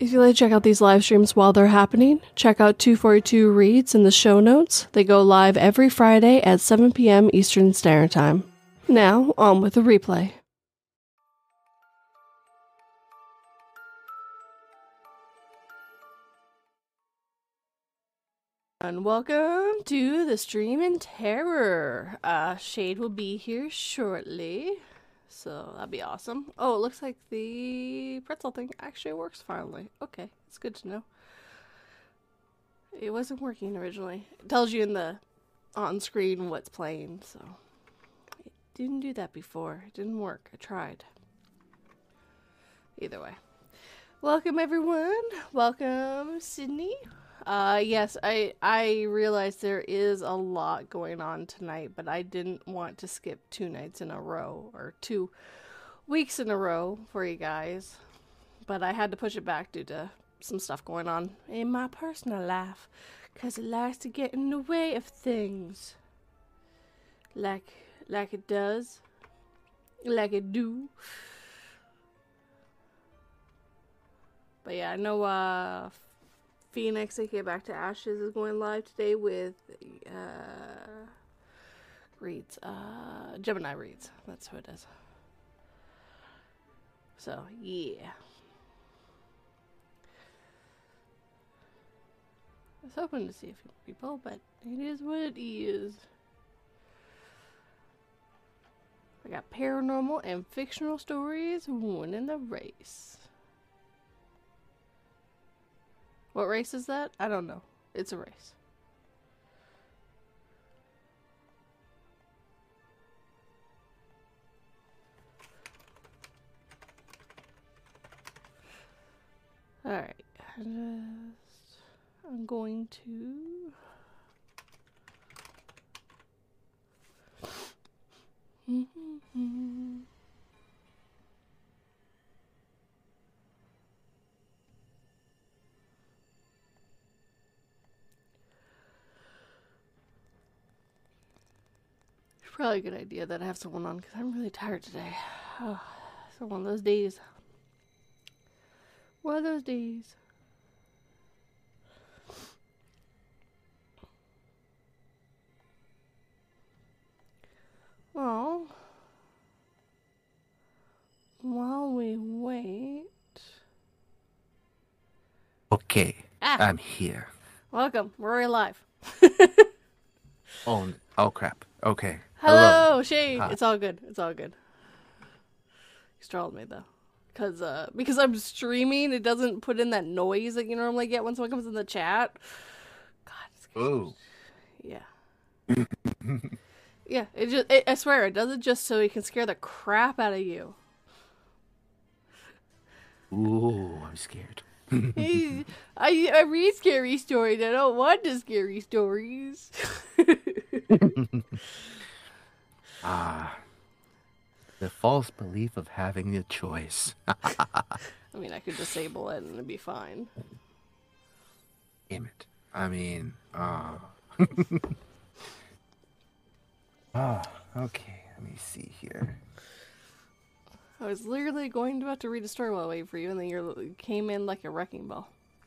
If you'd like to check out these live streams while they're happening, check out 242 Reads in the show notes. They go live every Friday at 7 p.m. Eastern Standard Time. Now, on with the replay. And welcome to the Stream in Terror. Shade will be here shortly, so that'd be awesome. Oh, it looks like the pretzel thing actually works finally. Okay, it's good to know. It wasn't working originally. It tells you in the on-screen what's playing, so it didn't do that before. It didn't work. I tried. Either way. Welcome, everyone. Welcome, Sydney. Yes, I realize there is a lot going on tonight, but I didn't want to skip 2 nights in a row, or 2 weeks in a row for you guys. But I had to push it back due to some stuff going on in my personal life, because it likes to get in the way of things. Like it does. Like it do. But yeah, I know, Phoenix, aka Back to Ashes, is going live today with Reads. Gemini Reads. That's who it is. So, yeah. I was hoping to see a few people, but it is what it is. I got paranormal and fictional stories winning the race. What race is that? I don't know. It's a race. Alright. I'm going to... Probably a good idea that I have someone on because I'm really tired today. Oh, it's one of those days. One of those days. Well, while we wait. Okay, I'm here. Welcome. We're already live. Oh crap. Okay. Hello, Shade. Hi. It's all good. It's all good. You startled me though, because I'm streaming. It doesn't put in that noise that you normally get when someone comes in the chat. God, it's Ooh. Yeah. Yeah. I swear, it does it just so it can scare the crap out of you. Ooh, I'm scared. I read scary stories. I don't want the scary stories. The false belief of having a choice. I mean, I could disable it and it'd be fine. Damn it. I mean, okay, let me see here. I was literally about to read a story while I wait for you, and then you came in like a wrecking ball.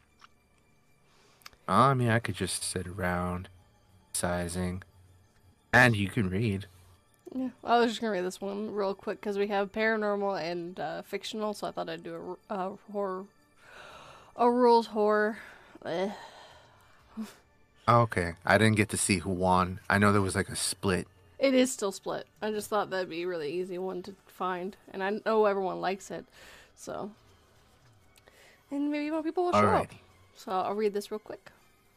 I mean, I could just sit around, sizing, and you can read. Yeah, I was just gonna read this one real quick because we have paranormal and fictional, so I thought I'd do a horror, a rules horror. Okay, I didn't get to see who won. I know there was like a split. It is still split. I just thought that'd be a really easy one to find, and I know everyone likes it, so. And maybe more people will show up. So I'll read this real quick.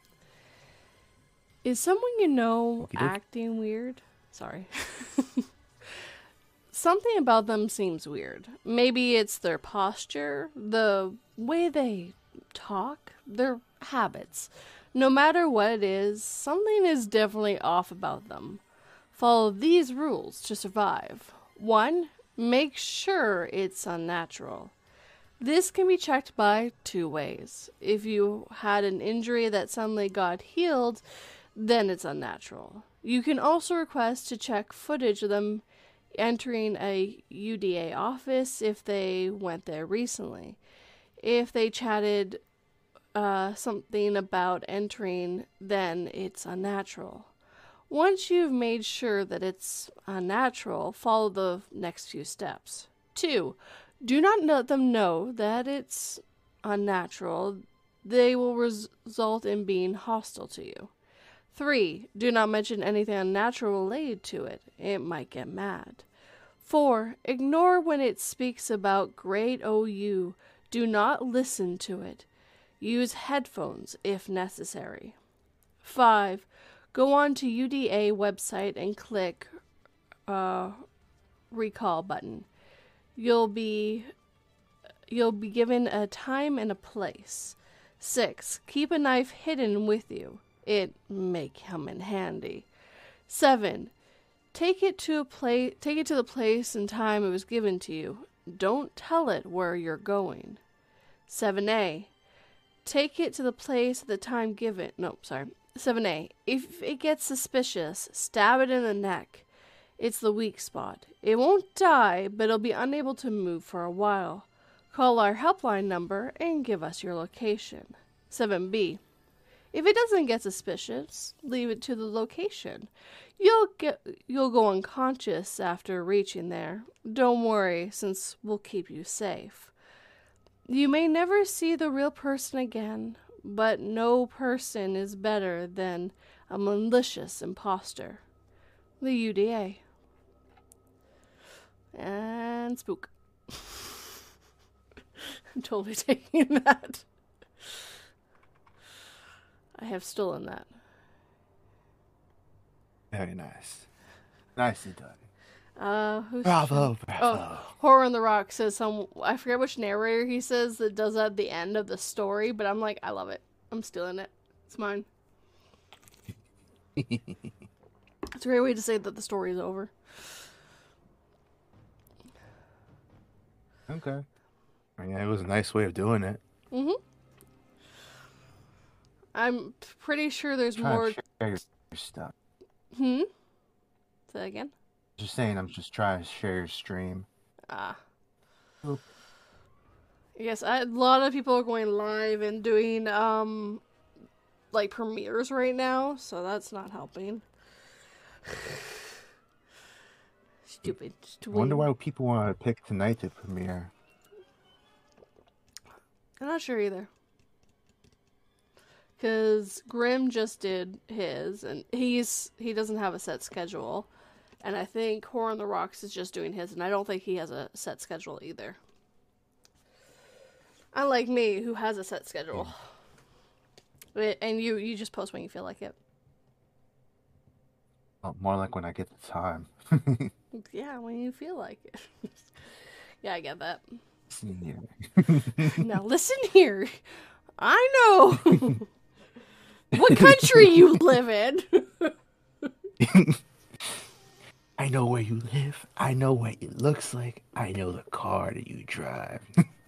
Is someone you know acting weird? Sorry. Something about them seems weird. Maybe it's their posture, the way they talk, their habits. No matter what it is, something is definitely off about them. Follow these rules to survive. 1. Make sure it's unnatural. This can be checked by 2 ways. If you had an injury that suddenly got healed, then it's unnatural. You can also request to check footage of them entering a UDA office if they went there recently. If they chatted something about entering, then it's unnatural. Once you've made sure that it's unnatural, follow the next few steps. 2. Do not let them know that it's unnatural. They will result in being hostile to you. 3. Do not mention anything unnatural related to it. It might get mad. 4. Ignore when it speaks about great OU. Do not listen to it. Use headphones if necessary. 5. Go on to UDA website and click recall button. You'll be given a time and a place. 6. Keep a knife hidden with you. It may come in handy. 7. Take it to the place and time it was given to you. Don't tell it where you're going. 7A. Take it to the place at the time given. 7A. If it gets suspicious, stab it in the neck. It's the weak spot. It won't die, but it'll be unable to move for a while. Call our helpline number and give us your location. 7B. If it doesn't get suspicious, leave it to the location. You'll go unconscious after reaching there. Don't worry, since we'll keep you safe. You may never see the real person again, but no person is better than a malicious imposter. The UDA. And spook. I'm totally taking that. I have stolen that. Very nice. Nicely done. Bravo. Oh, Horror on the Rock says I forget which narrator he says that does that at the end of the story, but I'm like, I love it. I'm stealing it. It's mine. It's a great way to say that the story is over. Okay. Yeah, it was a nice way of doing it. Mm-hmm. I'm pretty sure there's more. Share your stuff. Say that again? Just saying, I'm just trying to share your stream. Oop. Yes, a lot of people are going live and doing like premieres right now, so that's not helping. Stupid. I wonder why people want to pick tonight to premiere. I'm not sure either. Because Grimm just did his, and he doesn't have a set schedule. And I think Horror on the Rocks is just doing his, and I don't think he has a set schedule either. Unlike me, who has a set schedule. And you just post when you feel like it. Oh, more like when I get the time. Yeah, when you feel like it. Yeah, I get that. Listen here. Now listen here. I know what country you live in. I know where you live. I know what it looks like. I know the car that you drive.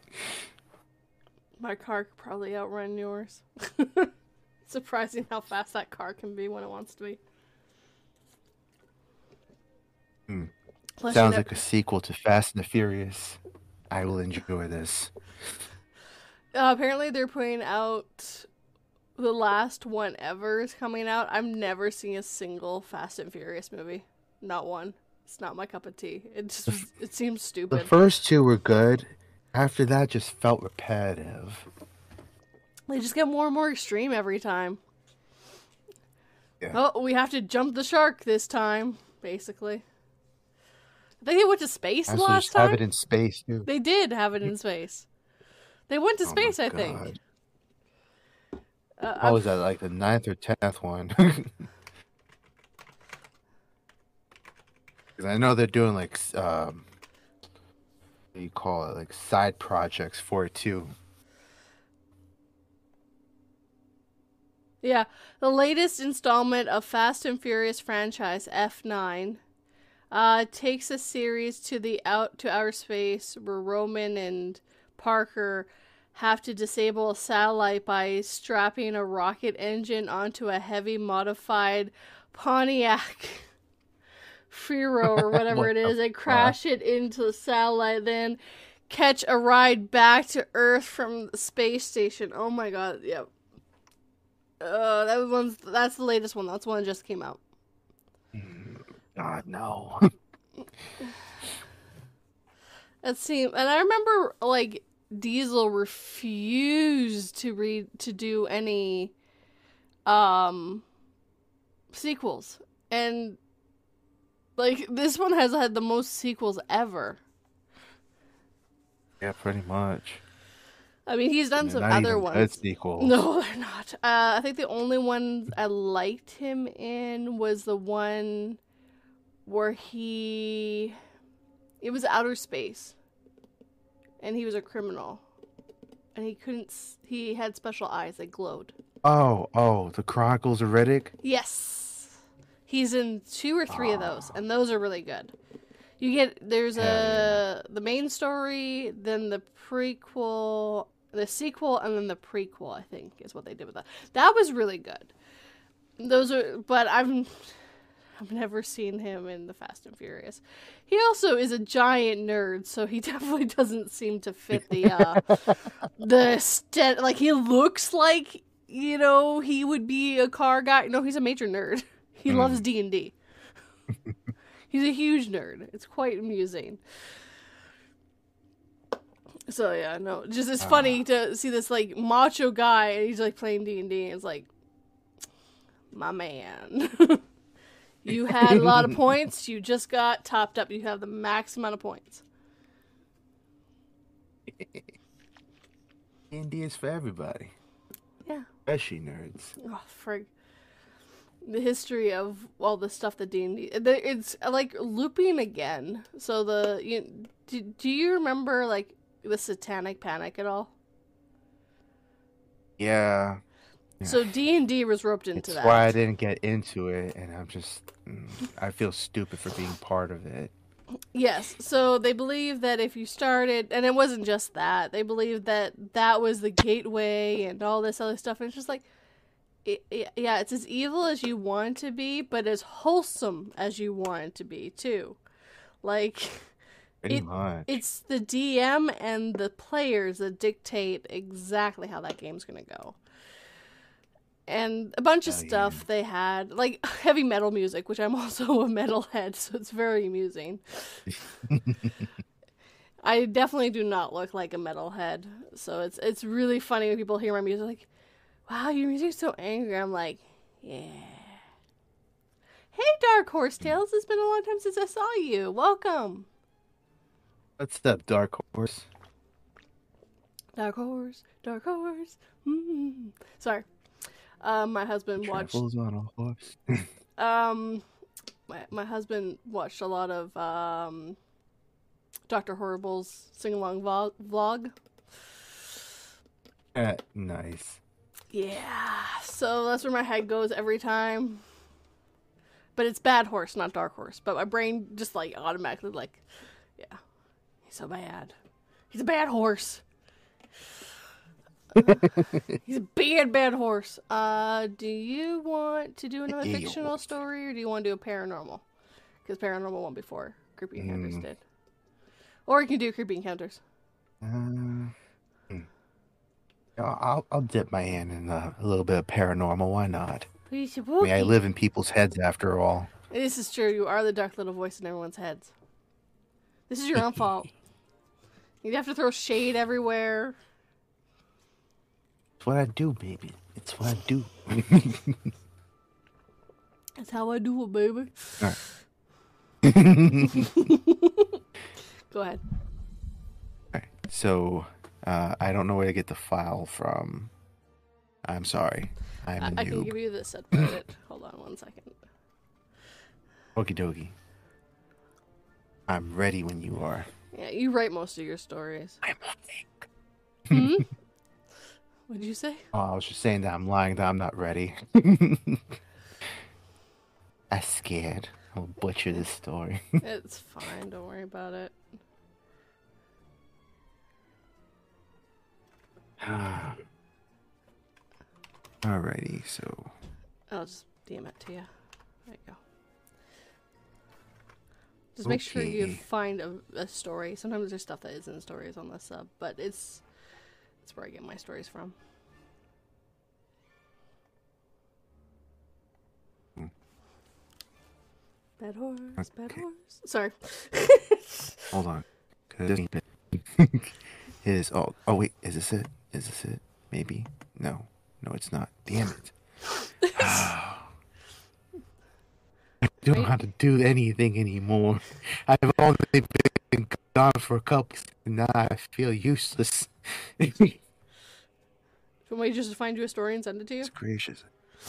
My car could probably outrun yours. Surprising how fast that car can be when it wants to be. Sounds like a sequel to Fast and the Furious. I will enjoy this. Apparently they're putting out the last one ever is coming out. I've never seen a single Fast and Furious movie. Not one. It's not my cup of tea. It seems stupid. The first two were good. After that, just felt repetitive. They just get more and more extreme every time. Yeah. Oh, we have to jump the shark this time, basically. I think they went to space last time. Have it in space too. They did have it in space. They went to space, I think. What was that, like the 9th or 10th one? Because I know they're doing like, what do you call it, like side projects for it too. Yeah, the latest installment of Fast and Furious franchise, F9, takes a series to outer space where Roman and Parker have to disable a satellite by strapping a rocket engine onto a heavy modified Pontiac Fiero or whatever it is and crash it into the satellite, then catch a ride back to Earth from the space station. Oh my god, yep. That's the latest one. That's the one that just came out. God, no. And I remember like Diesel refused to do any sequels, and like this one has had the most sequels ever. Yeah, pretty much. I mean, he's done some Not other even ones. good sequels. No, they're not. I think the only one I liked him in was the one where it was outer space, and he was a criminal, and he had special eyes that glowed. Oh, the Chronicles of Riddick? Yes. He's in 2 or 3 of those, and those are really good. There's the main story, then the prequel, the sequel, and then the prequel, I think, is what they did with that. That was really good. But I've never seen him in the Fast and Furious. He also is a giant nerd, so he definitely doesn't seem to fit like he looks like, he would be a car guy. No, he's a major nerd. He loves D&D. He's a huge nerd. It's quite amusing. So yeah, no, it's funny to see this like macho guy and he's like playing D&D and it's like, my man. You had a lot of points. You just got topped up. You have the max amount of points. D&D is for everybody. Yeah. Especially nerds. Oh, frig. The history of all the stuff that D&D... It's like looping again. So do you remember like the Satanic Panic at all? Yeah. So D&D was roped into that. That's why I didn't get into it, and I feel stupid for being part of it. Yes, so they believe that if you started, and it wasn't just that, they believed that was the gateway and all this other stuff, and it's just like, yeah, it's as evil as you want it to be, but as wholesome as you want it to be, too. Like, Pretty much. It's the DM and the players that dictate exactly how that game's gonna go. And a bunch of stuff they had, like heavy metal music, which I'm also a metalhead, so it's very amusing. I definitely do not look like a metalhead, so it's really funny when people hear my music, like, wow, your music's so angry. I'm like, yeah. Hey, Dark Horse Tales, it's been a long time since I saw you. Welcome. What's up, Dark Horse? Dark Horse, Dark Horse. Mm-hmm. Sorry. My husband watched. Travels on a horse. My husband watched a lot of Dr. Horrible's sing-along vlog. Nice. Yeah, so that's where my head goes every time. But it's Bad Horse, not Dark Horse. But my brain just like automatically like, yeah, he's so bad. He's a bad horse. He's a bad horse. Do you want to do another fictional story, or do you want to do a paranormal? Because paranormal went before Creepy Encounters did. Or you can do Creepy Encounters. I'll dip my hand in a little bit of paranormal. Why not? I mean, I live in people's heads after all. This is true. You are the dark little voice in everyone's heads. This is your own fault. You'd have to throw shade everywhere. It's what I do, baby. It's what I do. That's how I do it, baby. All right. Go ahead. All right. So, I don't know where to get the file from. I'm sorry. I'm a noob. I can give you the set credit. Hold on 1 second. Okie dokie. I'm ready when you are. Yeah, you write most of your stories. I'm lying. Hmm? What'd you say? Oh, I was just saying that I'm lying, that I'm not ready. I'm scared. I'll butcher this story. It's fine. Don't worry about it. Alrighty, so... I'll just DM it to you. There you go. Just make sure you find a story. Sometimes there's stuff that isn't stories on the sub, but it's where I get my stories from. Bad horse, bad horse. Sorry. Hold on. Oh wait, is this it? Is this it? Maybe. No, it's not. Damn it. I don't know how to do anything anymore. I've only been gone for a couple, and now I feel useless. Somebody just find you a story and send it to you? It's gracious.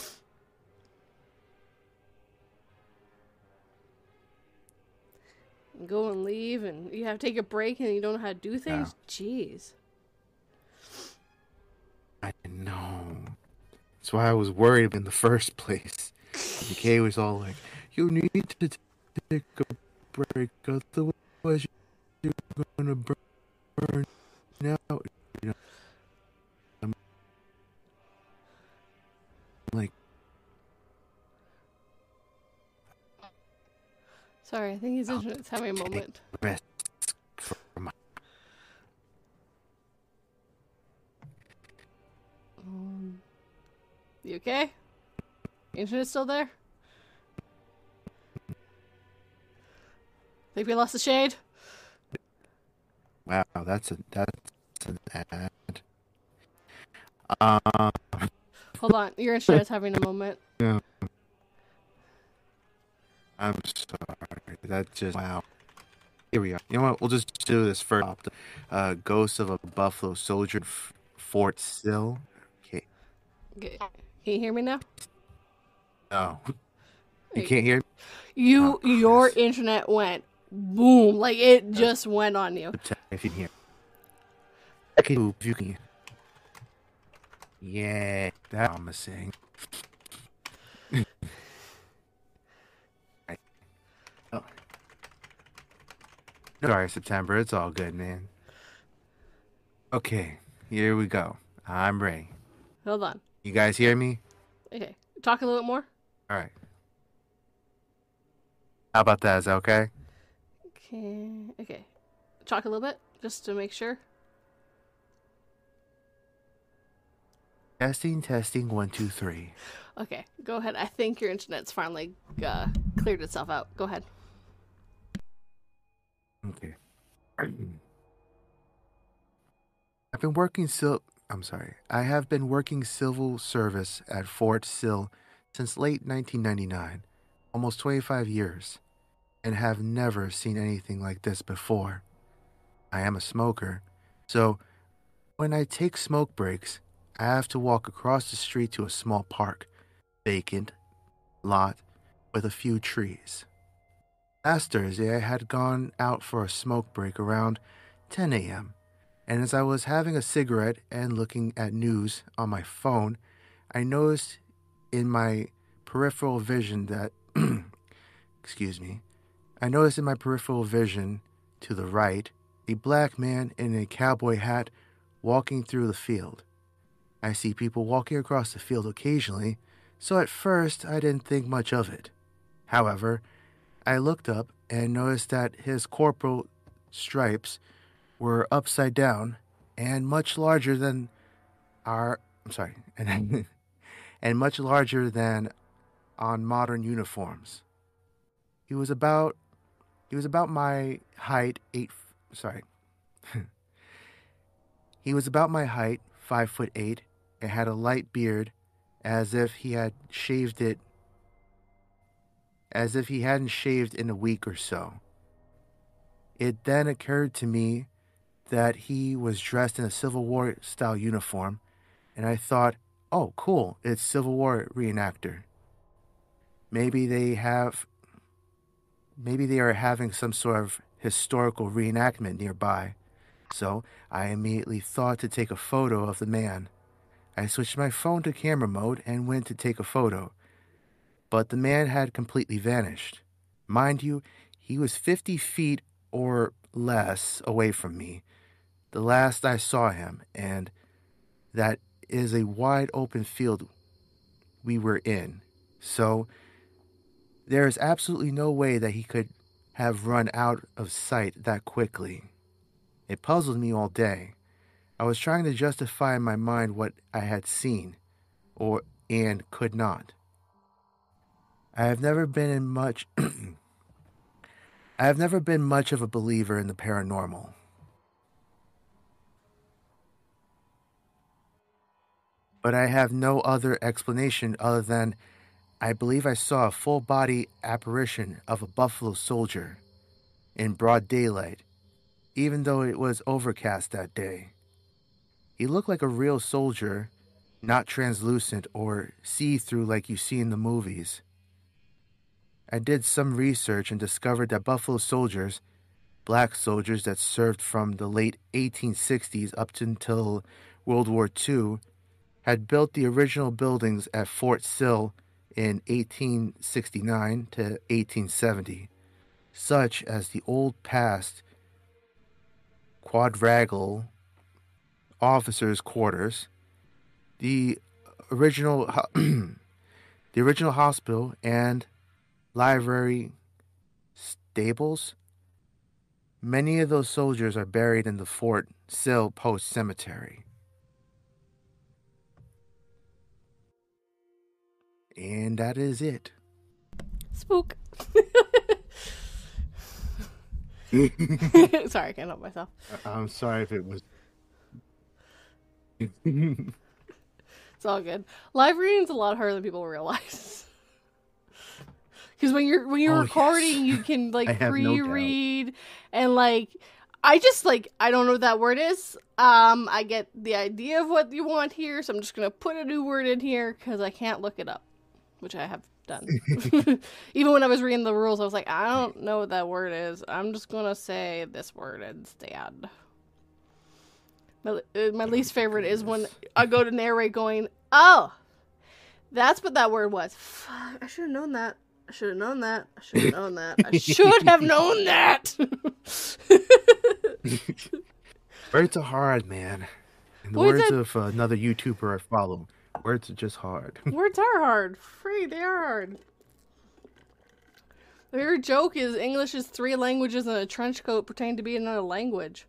Go and leave, and you have to take a break, and you don't know how to do things? Yeah. Jeez. I know. That's why I was worried in the first place. DK was all like, you need to take a break, otherwise you're gonna burn out. You know? I'm like, sorry, I think he's having a moment. Rest you okay? Internet's still there? Think we lost the shade? Wow, that's an ad. Hold on, your internet's having a moment. Yeah. I'm sorry. That just wow. Here we are. You know what? We'll just do this first. Ghost of a Buffalo Soldier, Fort Sill. Okay. Can you hear me now? No. You can't hear me? Your internet went boom. Like, it just went on you. If you can hear. I can move if you can. Yeah, that's promising. Oh. Sorry, September. It's all good, man. Okay, here we go. I'm ready. Hold on. You guys hear me? Okay. Talk a little bit more. All right. How about that? Is that okay? Okay. Talk a little bit, just to make sure. Testing, 1, 2, 3. Okay, go ahead. I think your internet's finally cleared itself out. Go ahead. Okay. I have been working civil service at Fort Sill since late 1999, almost 25 years, and have never seen anything like this before. I am a smoker, so when I take smoke breaks, I have to walk across the street to a small park, vacant lot with a few trees. Last Thursday, I had gone out for a smoke break around 10 a.m., and as I was having a cigarette and looking at news on my phone, I noticed in my peripheral vision that, I noticed in my peripheral vision to the right, a black man in a cowboy hat walking through the field. I see people walking across the field occasionally, so at first I didn't think much of it. However, I looked up and noticed that his corporal stripes were upside down and much larger than and much larger than on modern uniforms. He was about my height, He was about my height, 5'8", and had a light beard, as if he hadn't shaved in a week or so. It then occurred to me that he was dressed in a Civil War style uniform, and I thought, oh, cool, it's Civil War reenactor. Maybe they are having some sort of historical reenactment nearby. So I immediately thought to take a photo of the man. I switched my phone to camera mode and went to take a photo. But the man had completely vanished. Mind you, he was 50 feet or less away from me, the last I saw him, and that is a wide open field we were in. So there is absolutely no way that he could have run out of sight that quickly. It puzzled me all day. I was trying to justify in my mind what I had seen, or and could not. I have never been in much I have never been much of a believer in the paranormal. But I have no other explanation other than I believe I saw a full body apparition of a buffalo soldier in broad daylight, even though it was overcast that day. He looked like a real soldier, not translucent or see through like you see in the movies. I did some research and discovered that buffalo soldiers, black soldiers that served from the late 1860s up to until World War II, had built the original buildings at Fort Sill in 1869 to 1870, such as the old past quadrangle officers' quarters, the original the original hospital and library stables. Many of those soldiers are buried in the Fort Sill Post Cemetery. And that is it. Spook. Sorry, I can't help myself. I'm sorry if it was. It's all good. Live reading's a lot harder than people realize. Because when you're recording, yes. you can like no pre-read and like I don't know what that word is. I get the idea of what you want here, so I'm just gonna put a new word in here because I can't look it up, which I have done. Even when I was reading the rules, I was like, I don't know what that word is. I'm just gonna say this word instead. My least favorite is when I go to narrate going, oh, that's what that word was. Fuck, I should have known that. I should have known that. I should have known that. I should have known that. Words are hard, man. In the words of another YouTuber I follow, words are just hard. Words are hard. They are hard. Their joke is English is 3 languages and a trench coat pretending to be another language.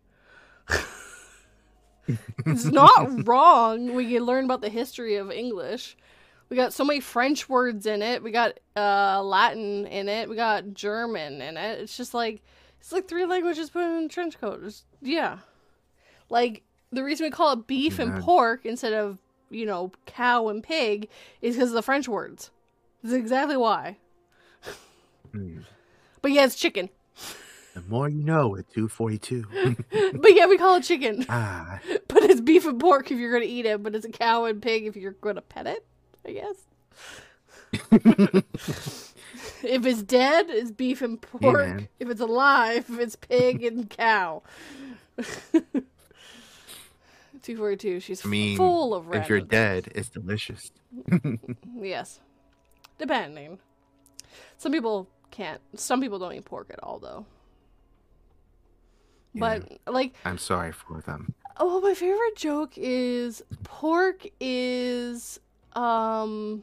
It's not wrong. We can learn about the history of English. We got so many French words in it. We got Latin in it. We got German in it. It's like 3 languages put in a trench coat. Yeah. Like, the reason we call it beef and pork instead of, cow and pig is because of the French words. That's exactly why. But yeah, it's chicken. The more you know at 242. But yeah, we call it chicken. Ah. But it's beef and pork if you're going to eat it, but it's a cow and pig if you're going to pet it, I guess. If it's dead, it's beef and pork. Yeah, if it's alive, it's pig and cow. 242, she's full of if you're dead, it's delicious. Yes. Depending. Some people can't. Some people don't eat pork at all, though. But, I'm sorry for them. Oh, my favorite joke is pork is, if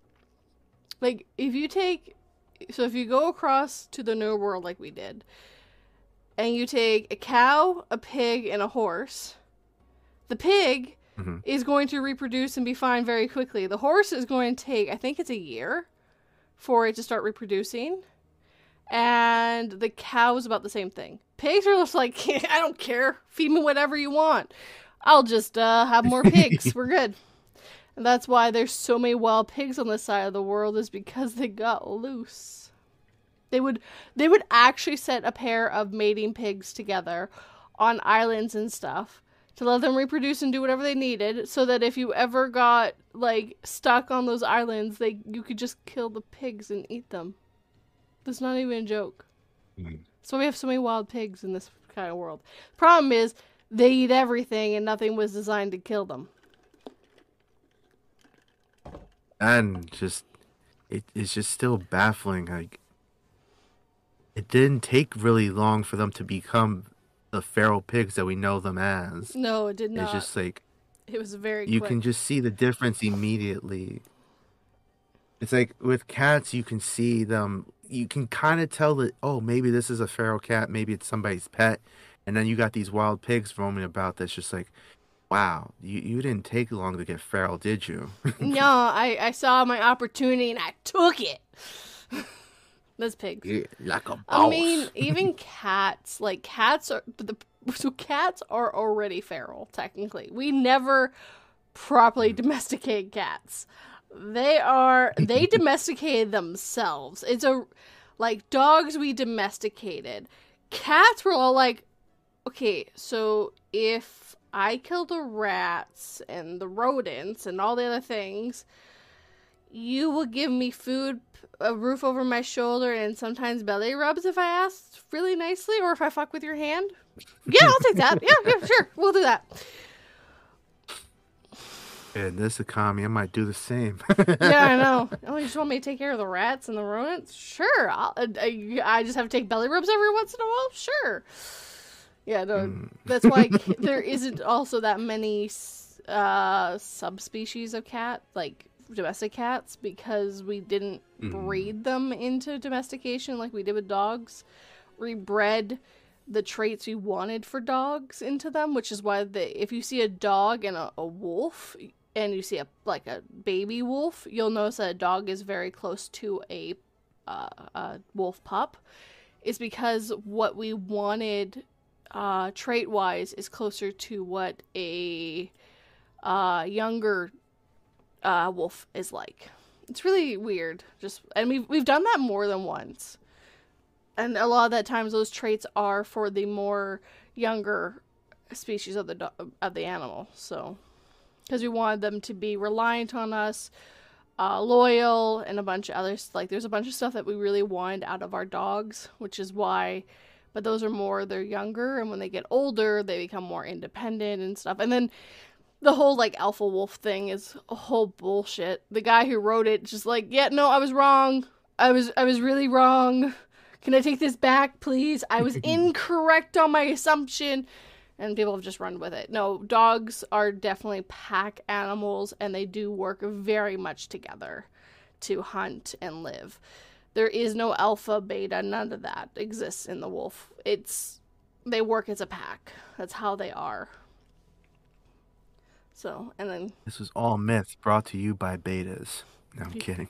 you go across to the New World like we did, and you take a cow, a pig, and a horse, the pig is going to reproduce and be fine very quickly. The horse is going to take, I think it's a year for it to start reproducing. And the cow is about the same thing. Pigs are just like, I don't care. Feed me whatever you want. I'll just have more pigs. We're good. And that's why there's so many wild pigs on this side of the world, is because they got loose. They would actually set a pair of mating pigs together on islands and stuff to let them reproduce and do whatever they needed, so that if you ever got stuck on those islands, you could just kill the pigs and eat them. That's not even a joke. So we have so many wild pigs in this kind of world. Problem is, they eat everything and nothing was designed to kill them. And it's just still baffling. It didn't take really long for them to become the feral pigs that we know them as. No, it did not. It's just it was very you quick. Can just see the difference immediately. It's like with cats, you can see them, you can kind of tell that, oh, maybe this is a feral cat, maybe it's somebody's pet, and then you got these wild pigs roaming about. That's just like, wow, you didn't take long to get feral, did you? No, I saw my opportunity and I took it. Those pigs. Yeah, like a boss. I mean, even cats, like cats are already feral, technically. We never properly domesticated cats. They domesticated themselves. Like dogs we domesticated. Cats were all like, okay, so if I kill the rats and the rodents and all the other things, you will give me food, a roof over my shoulder, and sometimes belly rubs if I ask really nicely, or if I fuck with your hand. Yeah, I'll take that. Yeah, sure, we'll do that. In this economy, I might do the same. Yeah, I know. Oh, you just want me to take care of the rats and the rodents? Sure. I just have to take belly rubs every once in a while? Sure. Yeah, no, that's why there isn't also that many subspecies of cat, like domestic cats, because we didn't breed them into domestication like we did with dogs. We bred the traits we wanted for dogs into them, which is why if you see a dog and a wolf, and you see a baby wolf, you'll notice that a dog is very close to a wolf pup. Is because what we wanted trait-wise is closer to what a younger wolf is like. It's really weird. And we've done that more than once. And a lot of that times those traits are for the more younger species of the animal. So, because we wanted them to be reliant on us, loyal, and a bunch of others. Like, there's a bunch of stuff that we really wanted out of our dogs, which is why. But those are they're younger, and when they get older, they become more independent and stuff. And then the whole, like, alpha wolf thing is a whole bullshit. The guy who wrote it just like, yeah, no, I was wrong. I was really wrong. Can I take this back, please? I was incorrect on my assumption. And people have just run with it. No, dogs are definitely pack animals, and they do work very much together to hunt and live. There is no alpha, beta, none of that exists in the wolf. They work as a pack. That's how they are. So, and then... This was all myth brought to you by betas. No, I'm kidding.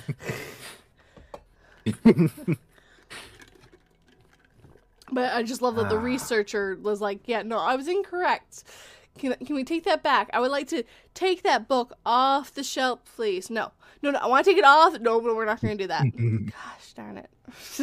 But I just love that the researcher was like, yeah, no, I was incorrect. Can we take that back? I would like to take that book off the shelf, please. No, I want to take it off. No, but we're not going to do that. Gosh darn it.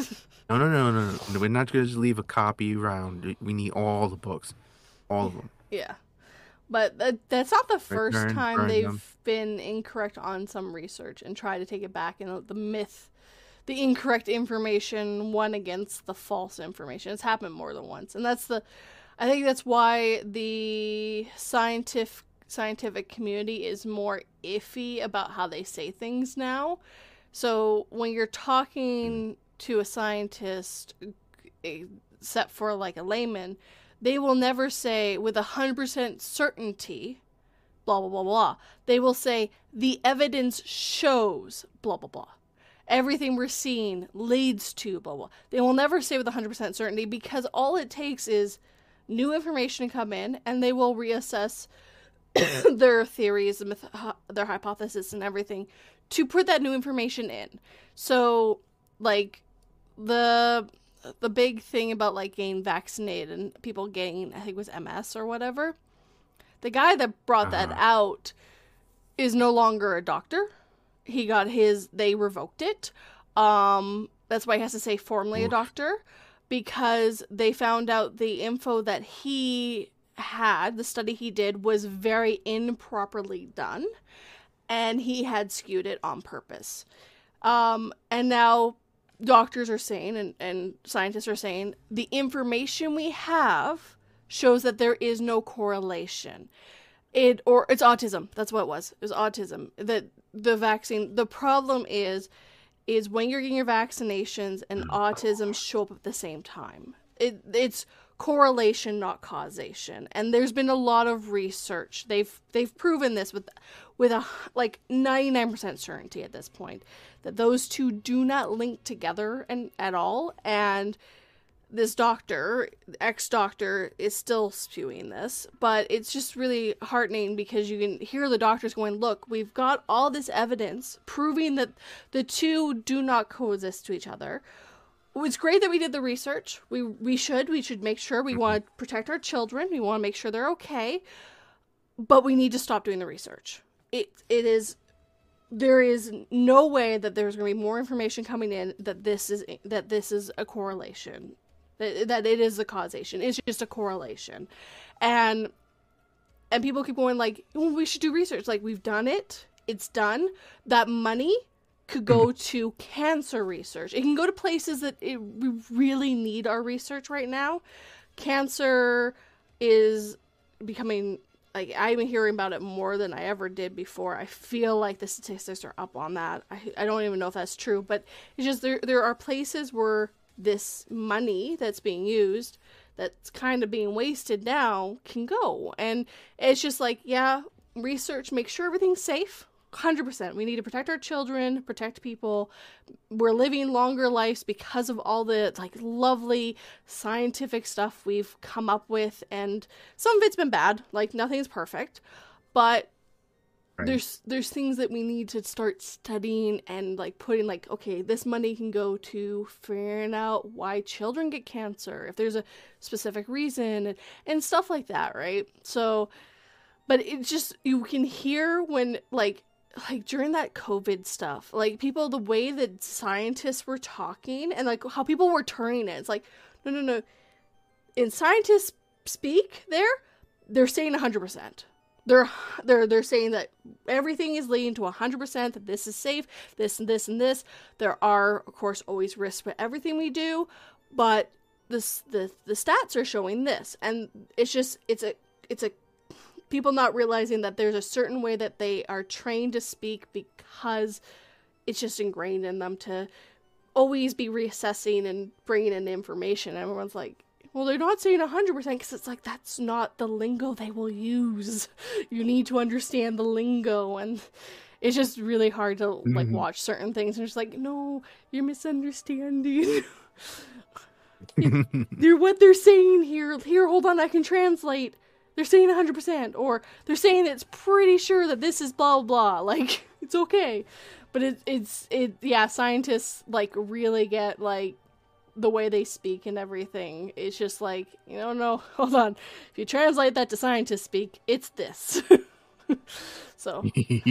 No. We're not going to just leave a copy around. We need all the books. All of them. Yeah. But that's not the first time they've been incorrect on some research and try to take it back. And the incorrect information won against the false information. It's happened more than once. And I think that's why the scientific community is more iffy about how they say things now. So when you're talking to a scientist, except for like a layman, they will never say with 100% certainty, blah, blah, blah, blah. They will say, the evidence shows, blah, blah, blah. Everything we're seeing leads to blah, blah. They will never say with 100% certainty, because all it takes is new information to come in, and they will reassess their theories, their hypothesis, and everything to put that new information in. So, like, the big thing about, like, getting vaccinated and people getting, I think it was MS or whatever, the guy that brought that out is no longer a doctor. He got they revoked it. That's why he has to say formally a doctor, because they found out the info that he had, the study he did, was very improperly done, and he had skewed it on purpose. And now doctors are saying, and scientists are saying, the information we have shows that there is no correlation. It's autism. That's what it was. It was autism. The vaccine. The problem is when you're getting your vaccinations and autism show up at the same time. It's correlation, not causation. And there's been a lot of research. They've proven this with a like 99% certainty at this point that those two do not link together at all. And this doctor, ex-doctor, is still spewing this, but it's just really heartening because you can hear the doctors going, look, we've got all this evidence proving that the two do not coexist to each other. It's great that we did the research. We should make sure. We want to protect our children. We want to make sure they're okay, but we need to stop doing the research. There is no way that there's going to be more information coming in that this is a correlation. That it is a causation. It's just a correlation. And people keep going like, well, we should do research. Like, we've done it. It's done. That money could go to cancer research. It can go to places that we really need our research right now. Cancer is becoming, like, I'm hearing about it more than I ever did before. I feel like the statistics are up on that. I don't even know if that's true, but it's just there are places where this money that's being used, that's kind of being wasted now, can go. And it's just like, yeah, research, make sure everything's safe. 100%. We need to protect our children, protect people. We're living longer lives because of all the like lovely scientific stuff we've come up with, and some of it's been bad. Like, nothing's perfect, but right. There's things that we need to start studying and like putting like, okay, this money can go to figuring out why children get cancer, if there's a specific reason, and stuff like that, right? So, but it just, you can hear when like during that COVID stuff, like people, the way that scientists were talking and like how people were turning it, it's like, no. In scientists speak they're saying 100%. They're saying that everything is leading to 100%, that this is safe, this and this and this. There are, of course, always risks with everything we do, but the stats are showing this, and it's a people not realizing that there's a certain way that they are trained to speak because it's just ingrained in them to always be reassessing and bringing in information. Everyone's like, well, they're not saying 100% because it's like, that's not the lingo they will use. You need to understand the lingo, and it's just really hard to like watch certain things and just like, no, you're misunderstanding. What they're saying here, hold on, I can translate. They're saying 100%, or they're saying it's pretty sure that this is blah, blah, blah. Like, it's okay. But yeah, scientists, like, really get, like, the way they speak and everything. It's just like, no, hold on. If you translate that to scientist speak, it's this. So,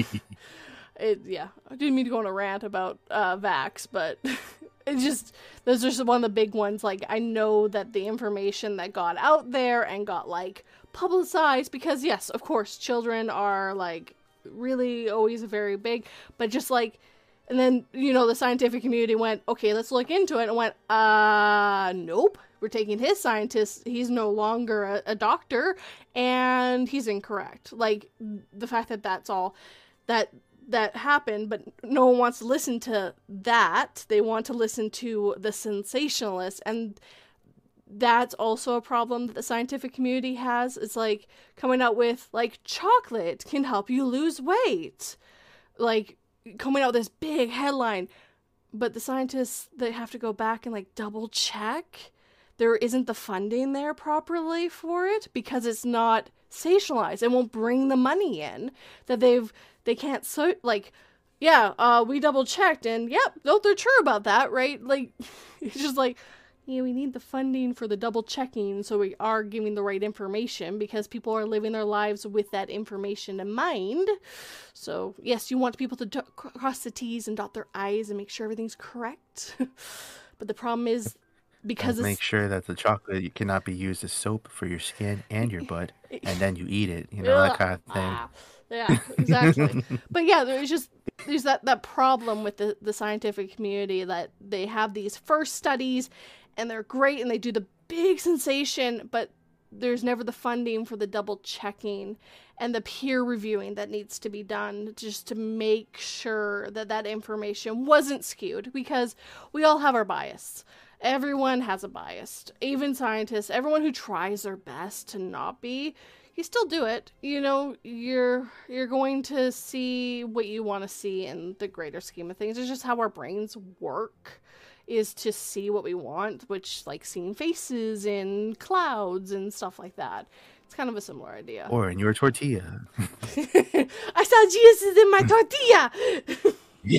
yeah. I didn't mean to go on a rant about vax, but it's just, those are just one of the big ones. Like, I know that the information that got out there and got, like, publicized, because yes, of course, children are like really always very big, but just like, and then the scientific community went, okay, let's look into it, and went, nope, we're taking his scientist, he's no longer a doctor, and he's incorrect. Like, the fact that that's all that happened, but no one wants to listen to that. They want to listen to the sensationalist, and that's also a problem that the scientific community has. It's like coming out with like chocolate can help you lose weight, like coming out with this big headline, but the scientists, they have to go back and like double check. There isn't the funding there properly for it because it's not sensationalized. It won't bring the money in that they can't, so like, yeah, we double checked and yep, no, they're true about that, right? Like, it's just like, yeah, we need the funding for the double checking so we are giving the right information because people are living their lives with that information in mind. So, yes, you want people to cross the T's and dot their I's and make sure everything's correct. But the problem is, because make sure that the chocolate cannot be used as soap for your skin and your butt, and then you eat it, that kind of thing. Yeah, exactly. But yeah, there's that problem with the scientific community that they have these first studies and they're great and they do the big sensation, but there's never the funding for the double checking and the peer reviewing that needs to be done just to make sure that information wasn't skewed, because we all have our bias. Everyone has a bias. Even scientists, everyone who tries their best to not be, you still do it. You know, you're going to see what you want to see in the greater scheme of things. It's just how our brains work, is to see what we want, which, like, seeing faces in clouds and stuff like that. It's kind of a similar idea. Or in your tortilla. I saw Jesus in my tortilla. He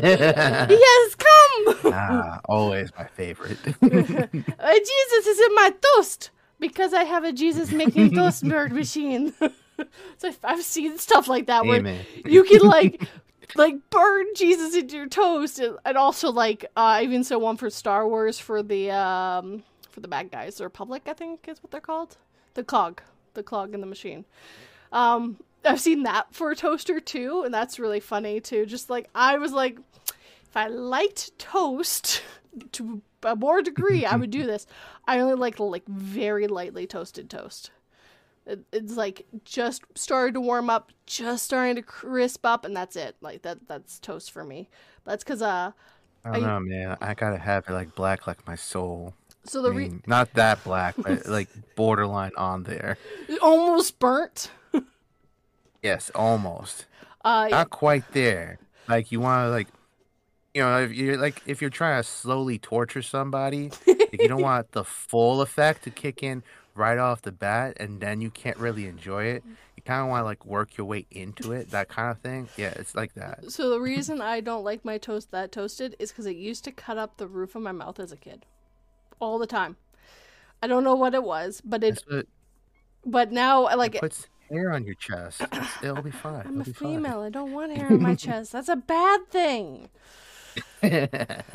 has come. Always my favorite. Jesus is in my toast because I have a Jesus making toast machine. So I've seen stuff like that where you can like burn Jesus into your toast, and also like even so one for Star Wars for the bad guys, the Republic, I think is what they're called, the clog in the machine. I've seen that for a toaster too, and that's really funny too. Just like, I was like, if I liked toast to a more degree, I would do this. I only like very lightly toasted toast. It's like just started to warm up, just starting to crisp up, and that's it. Like that's toast for me. That's because I don't know, man. I gotta have it like black, like my soul. So not that black, but like borderline on there. Almost burnt. Yes, almost. Not quite there. Like, you want to, like, you know, if you're trying to slowly torture somebody, like, you don't want the full effect to kick in right off the bat, and then you can't really enjoy it. You kind of want to, like, work your way into it, that kind of thing. Yeah, it's like that. So the reason I don't like my toast that toasted is because it used to cut up the roof of my mouth as a kid. All the time. I don't know what it was, but but now, like, it puts hair on your chest. It'll be fine. I'm a female. I don't want hair on my chest. That's a bad thing. Then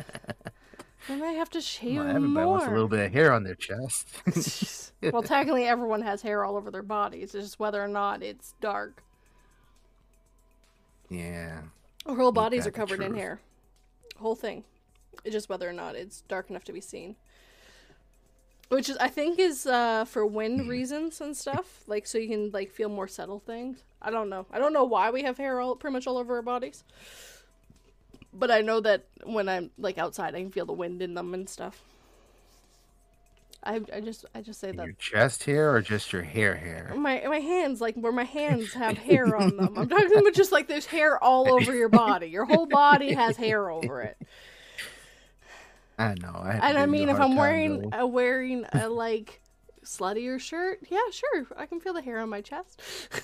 I have to shave more. Everybody wants a little bit of hair on their chest. Well, technically, everyone has hair all over their bodies. It's just whether or not it's dark. Yeah. Our whole bodies are covered in hair. Whole thing. It's just whether or not it's dark enough to be seen. Which is, I think, is for wind reasons and stuff. Like, so you can, like, feel more settled things. I don't know. I don't know why we have hair pretty much all over our bodies. But I know that when I'm, like, outside, I can feel the wind in them and stuff. I just say that. Your chest hair or just your hair? My hands, like, where my hands have hair on them. I'm talking about just, like, there's hair all over your body. Your whole body has hair over it. I know. I mean, if I'm wearing a like sluttier shirt, yeah, sure, I can feel the hair on my chest.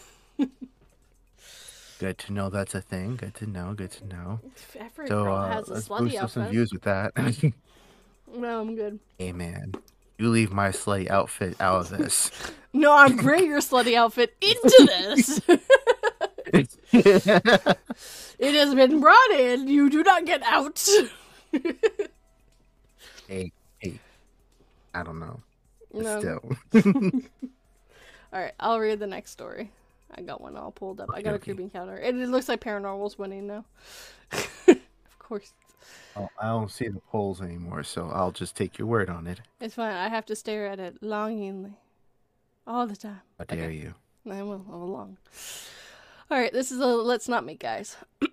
Good to know that's a thing. Good to know. Every girl has a slutty outfit. Some views with that. No, I'm good. Hey, man, you leave my slutty outfit out of this. No, I'm bringing your slutty outfit into this. It has been brought in. You do not get out. Hey, I don't know. No. Still. All right, I'll read the next story. I got one all pulled up. I got a creeping counter. And it looks like Paranormal's winning now. Of course. Oh, I don't see the polls anymore, so I'll just take your word on it. It's fine. I have to stare at it longingly. All the time. How dare you? I will long. All right, this is a Let's Not Meet, guys.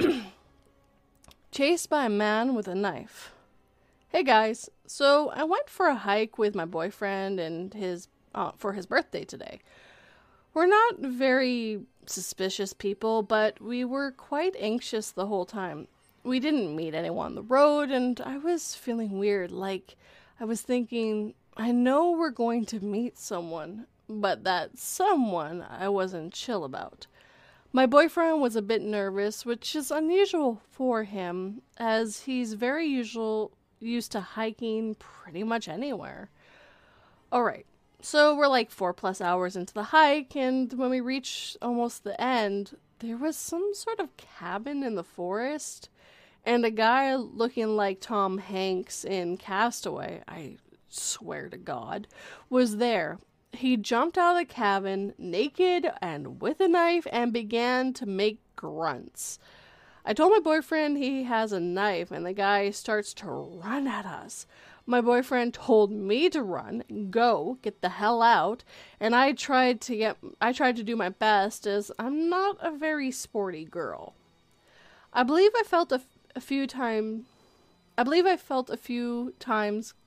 Chased by a man with a knife. Hey guys, so I went for a hike with my boyfriend and for his birthday today. We're not very suspicious people, but we were quite anxious the whole time. We didn't meet anyone on the road, and I was feeling weird. Like, I was thinking, I know we're going to meet someone, but that someone I wasn't chill about. My boyfriend was a bit nervous, which is unusual for him, as he's very used to hiking pretty much anywhere. Alright, so we're like 4+ hours into the hike, and when we reach almost the end, there was some sort of cabin in the forest, and a guy looking like Tom Hanks in Castaway, I swear to God, was there. He jumped out of the cabin, naked and with a knife, and began to make grunts. I told my boyfriend he has a knife, and the guy starts to run at us. My boyfriend told me to run, go, get the hell out, and I tried to do my best, as I'm not a very sporty girl. I believe I felt a few times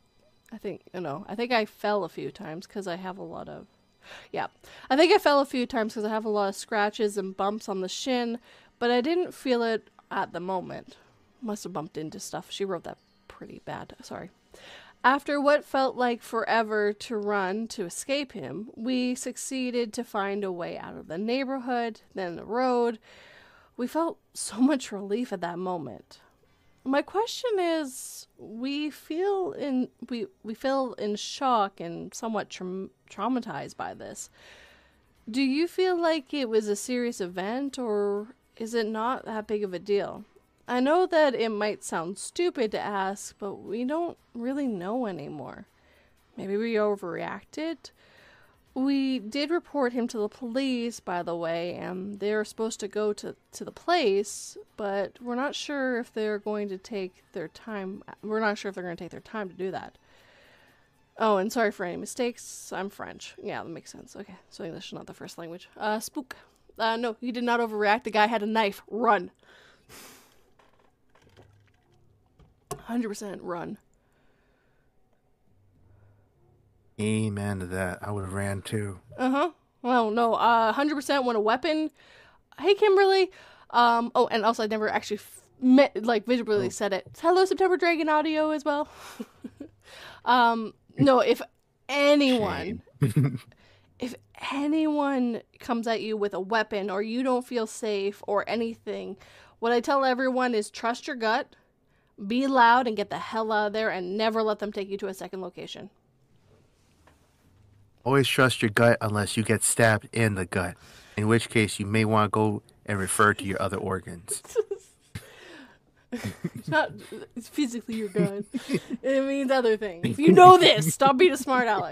I think I fell a few times because I have a lot of, yeah. I think I fell a few times because I have a lot of scratches and bumps on the shin, but I didn't feel it at the moment. Must have bumped into stuff. She wrote that pretty bad. Sorry. After what felt like forever to run to escape him, we succeeded to find a way out of the neighborhood, then the road. We felt so much relief at that moment. My question is, we feel in shock and somewhat traumatized by this. Do you feel like it was a serious event, or is it not that big of a deal? I know that it might sound stupid to ask, but we don't really know anymore. Maybe we overreacted? We did report him to the police, by the way, and they're supposed to go to the place, but we're not sure if they're going to take their time. We're not sure if they're going to take their time to do that. Oh, and sorry for any mistakes. I'm French. Yeah, that makes sense. Okay, so English is not the first language. Spook. No, you did not overreact. The guy had a knife. Run. 100% run. Amen to that. I would have ran too. Well, no, 100% want a weapon. Hey, Kimberly. Oh, and also I never actually visually said it. Hello, September Dragon audio as well. No, if anyone comes at you with a weapon or you don't feel safe or anything, what I tell everyone is trust your gut, be loud, and get the hell out of there, and never let them take you to a second location. Always trust your gut unless you get stabbed in the gut, in which case you may want to go and refer to your other organs. It's physically your gut. It means other things. You know this. Stop being a smart aleck.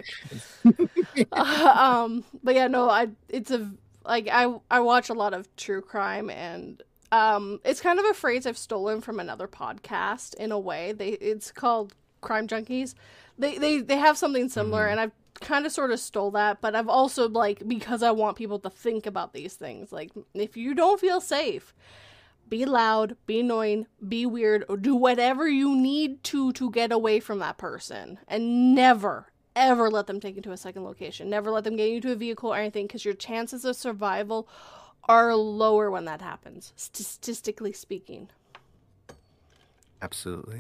But yeah, no, I watch a lot of true crime, and it's kind of a phrase I've stolen from another podcast in a way. It's called Crime Junkies. They have something similar, and I've kind of sort of stole that, but I've also, because I want people to think about these things. Like, if you don't feel safe, be loud, be annoying, be weird, or do whatever you need to get away from that person. And never, ever let them take you to a second location. Never let them get you to a vehicle or anything, because your chances of survival are lower when that happens, statistically speaking. Absolutely.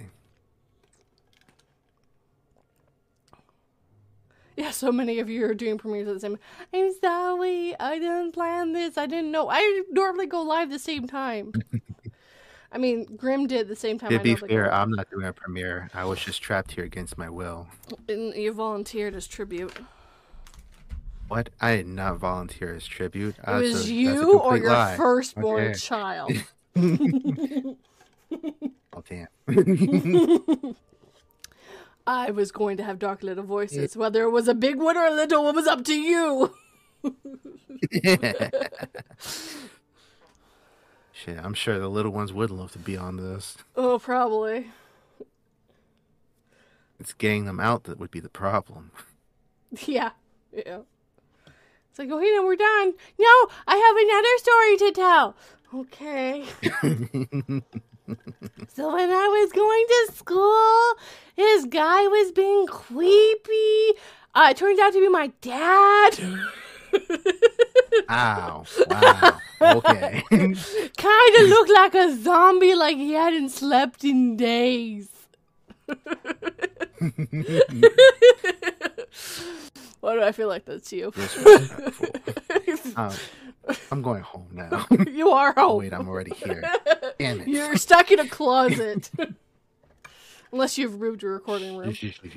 Yeah, so many of you are doing premieres at the same time. I'm sorry, I didn't plan this. I didn't know. I normally go live the same time. I mean, Grim did the same time. To be fair, I'm not doing a premiere. I was just trapped here against my will. And you volunteered as tribute. What? I did not volunteer as tribute. It was you or your firstborn child. Oh, damn. I was going to have dark little voices. Whether it was a big one or a little one was up to you. Shit, I'm sure the little ones would love to be on this. Oh, probably. It's getting them out that would be the problem. Yeah. It's like, okay, then we're done. No, I have another story to tell. Okay. So when I was going to school, this guy was being creepy. It turned out to be my dad. Ow. Wow. Okay. Kind of looked like a zombie, like he hadn't slept in days. Why do I feel like that's you? I'm going home now. You are home. Oh, wait, I'm already here. Damn it. You're stuck in a closet. Unless you've moved your recording room.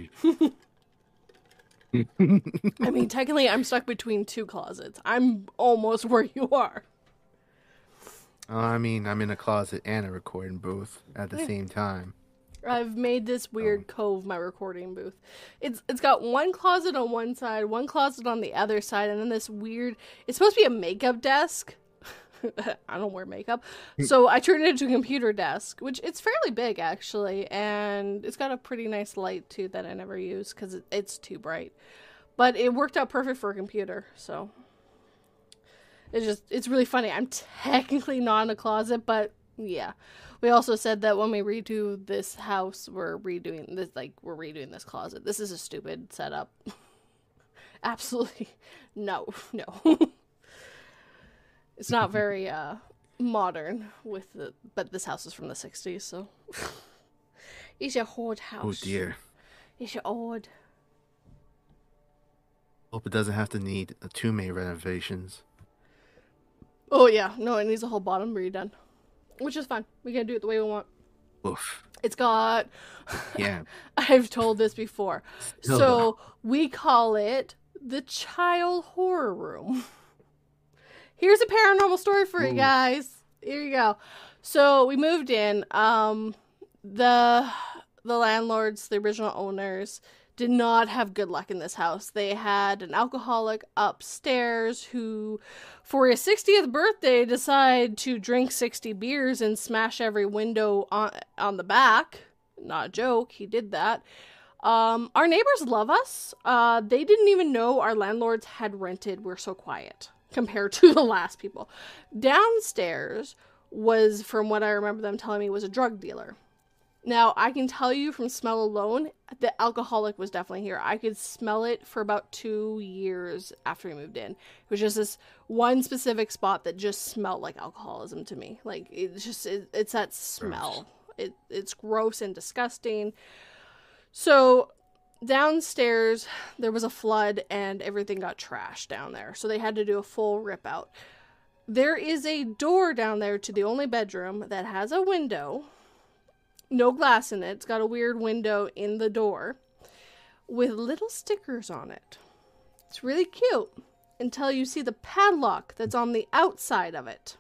I mean, technically, I'm stuck between two closets. I'm almost where you are. I mean, I'm in a closet and a recording booth at the same time. I've made this weird cove my recording booth. It's got one closet on one side, one closet on the other side, and then this weird... It's supposed to be a makeup desk. I don't wear makeup. So I turned it into a computer desk, which it's fairly big, actually. And it's got a pretty nice light, too, that I never use because it's too bright. But it worked out perfect for a computer, so... It's really funny. I'm technically not in a closet, but... Yeah. We also said that when we redo this house, we're redoing this closet. This is a stupid setup. Absolutely. No, no. It's not very modern but this house is from the 60s, so it's a old house. Oh dear. It's old. Hope it doesn't have to need a too many renovations. Oh yeah, no, it needs a whole bottom redone, which is fine. We can do it the way we want. Oof. It's got. Yeah. I've told this before, so we call it the child horror room. Here's a paranormal story for you guys. Here you go. So we moved in. The landlords, the original owners, did not have good luck in this house. They had an alcoholic upstairs who, for his 60th birthday, decided to drink 60 beers and smash every window on the back. Not a joke. He did that. Our neighbors love us. They didn't even know our landlords had rented We're So Quiet compared to the last people. Downstairs was, from what I remember them telling me, was a drug dealer. Now, I can tell you from smell alone, the alcoholic was definitely here. I could smell it for about 2 years after we moved in. It was just this one specific spot that just smelled like alcoholism to me. Like, it's that smell. It's gross and disgusting. So downstairs, there was a flood and everything got trashed down there. So they had to do a full rip out. There is a door down there to the only bedroom that has a window. No glass in it. It's got a weird window in the door with little stickers on it. It's really cute until you see the padlock that's on the outside of it.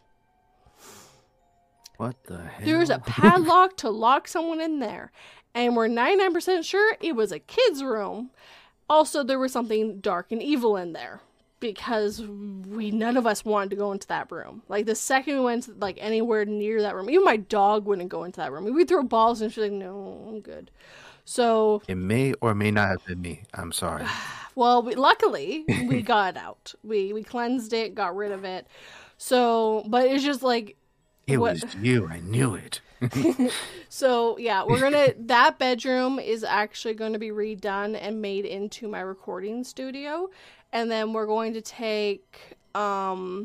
What the hell? There's a padlock to lock someone in there. And we're 99% sure it was a kid's room. Also, there was something dark and evil in there. Because none of us wanted to go into that room. Like, the second we went, like, anywhere near that room, even my dog wouldn't go into that room. We'd throw balls and she's like, no, I'm good. So... It may or may not have been me. I'm sorry. Well, luckily, we got it out. We cleansed it, got rid of it. So, but it's just like... It was you. I knew it. So, yeah, that bedroom is actually going to be redone and made into my recording studio. And then we're going to take the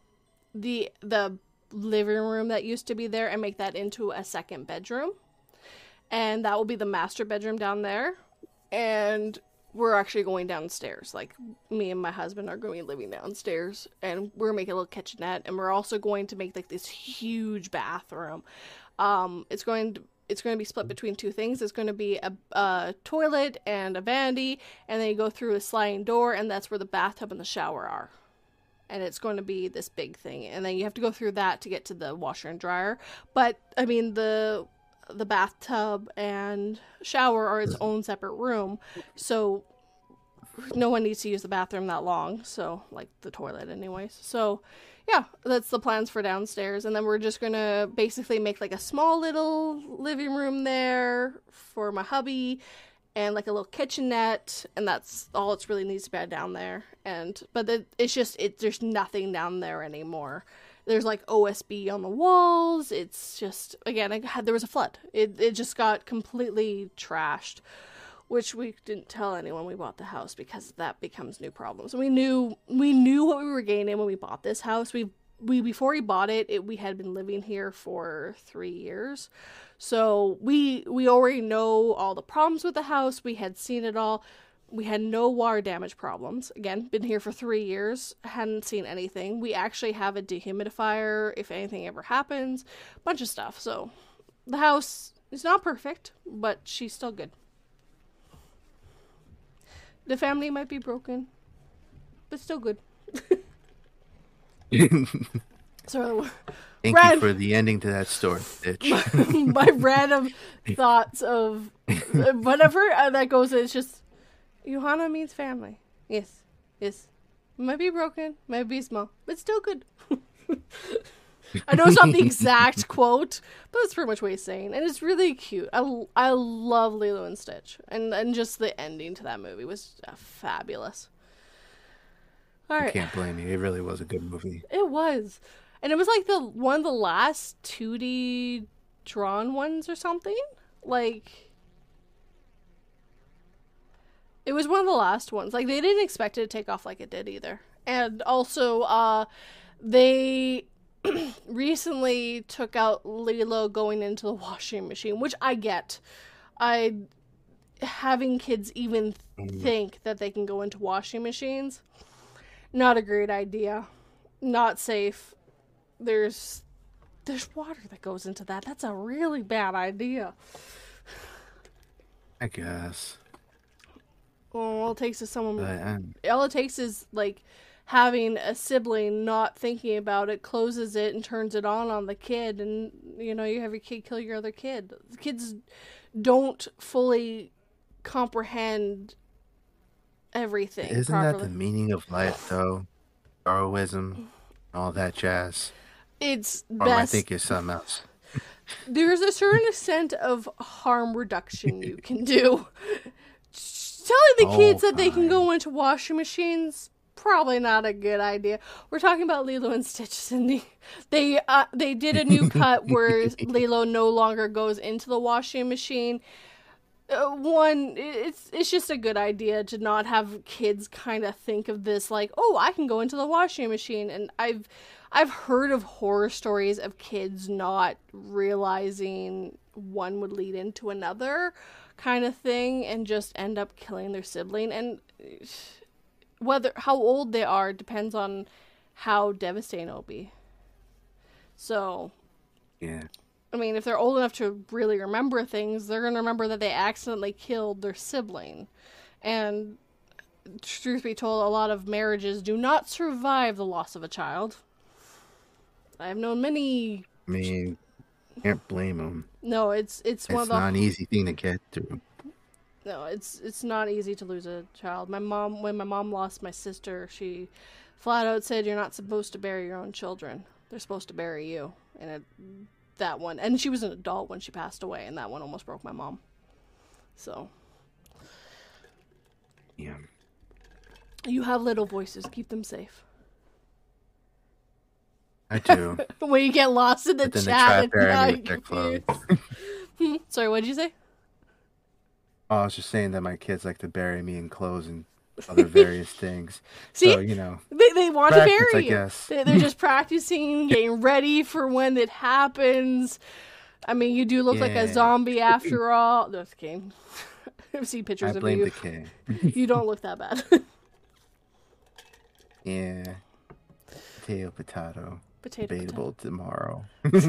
living room that used to be there and make that into a second bedroom. And that will be the master bedroom down there. And we're actually going downstairs. Like, me and my husband are going to be living downstairs. And we're making a little kitchenette. And we're also going to make, like, this huge bathroom. It's going to be split between two things. It's going to be a toilet and a vanity, and then you go through a sliding door, and that's where the bathtub and the shower are. And it's going to be this big thing, and then you have to go through that to get to the washer and dryer. But I mean, the bathtub and shower are its own separate room, so no one needs to use the bathroom that long. So, like the toilet, anyways. So. Yeah, that's the plans for downstairs. And then we're just going to basically make like a small little living room there for my hubby and like a little kitchenette. And that's all it really needs to be down there. But there's nothing down there anymore. There's like OSB on the walls. It's just, again, there was a flood. It just got completely trashed. Which we didn't tell anyone we bought the house because that becomes new problems. We knew what we were gaining when we bought this house. We before we bought it, we had been living here for 3 years. So we already know all the problems with the house. We had seen it all. We had no water damage problems. Again, been here for 3 years. Hadn't seen anything. We actually have a dehumidifier if anything ever happens. Bunch of stuff. So the house is not perfect, but she's still good. The family might be broken, but still good. So, Thank you for the ending to that story, bitch. My random thoughts of whatever that goes, it's just, Johanna means family. Yes. Might be broken, might be small, but still good. I know it's not the exact quote, but that's pretty much what he's saying. And it's really cute. I love Lilo and Stitch. And just the ending to that movie was fabulous. All right. I can't blame you. It really was a good movie. It was. And it was like the one of the last 2D drawn ones or something. Like, it was one of the last ones. Like, they didn't expect it to take off like it did either. And also, they recently took out Lilo going into the washing machine, which I get. Having kids even think that they can go into washing machines, not a great idea. Not safe. There's water that goes into that. That's a really bad idea. I guess. All it takes is someone. But, all it takes is like having a sibling not thinking about it, closes it and turns it on the kid, and you have your kid kill your other kid. Kids don't fully comprehend everything. Isn't properly. that the meaning of life, though? Darwinism, all that jazz. It's or best. I think it's something else. There's a certain extent of harm reduction you can do. Telling the kids that they can go into washing machines, probably not a good idea. We're talking about Lilo and Stitch, Cindy. They did a new cut where Lilo no longer goes into the washing machine. It's just a good idea to not have kids kind of think of this like, oh, I can go into the washing machine. And I've heard of horror stories of kids not realizing one would lead into another kind of thing and just end up killing their sibling. And how old they are depends on how devastating it'll be. So, yeah. I mean, if they're old enough to really remember things, they're going to remember that they accidentally killed their sibling. And truth be told, a lot of marriages do not survive the loss of a child. I've known many. I mean, can't blame them. No, it's one of the. It's not an easy thing to get through. No, it's not easy to lose a child. When my mom lost my sister, she flat out said, "You're not supposed to bury your own children. They're supposed to bury you." And that one, and she was an adult when she passed away, and that one almost broke my mom. So. Yeah. You have little voices. Keep them safe. I do. When you get lost in the but then chat. They try to bury me with their clothes. Sorry, what did you say? Oh, I was just saying that my kids like to bury me in clothes and other various things. See, so, they want to bury I guess. They're just practicing, getting ready for when it happens. I mean, you do look like a zombie after all. No, just kidding. I've seen pictures of you. I blame the kid. You don't look that bad. Yeah. Potato. Debatable tomorrow.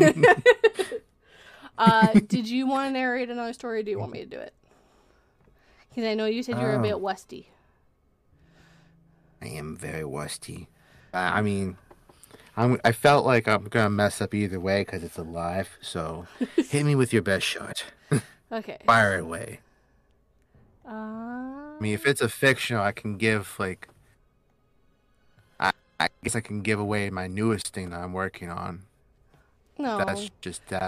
Did you want to narrate another story, or do you want me to do it? Because I know you said you were a bit wusty. I am very wusty. I mean, I felt like I'm gonna mess up either way because it's alive. So, hit me with your best shot. Okay. Fire it away. I mean, if it's a fictional, I can give like. I guess I can give away my newest thing that I'm working on. No. That's just that.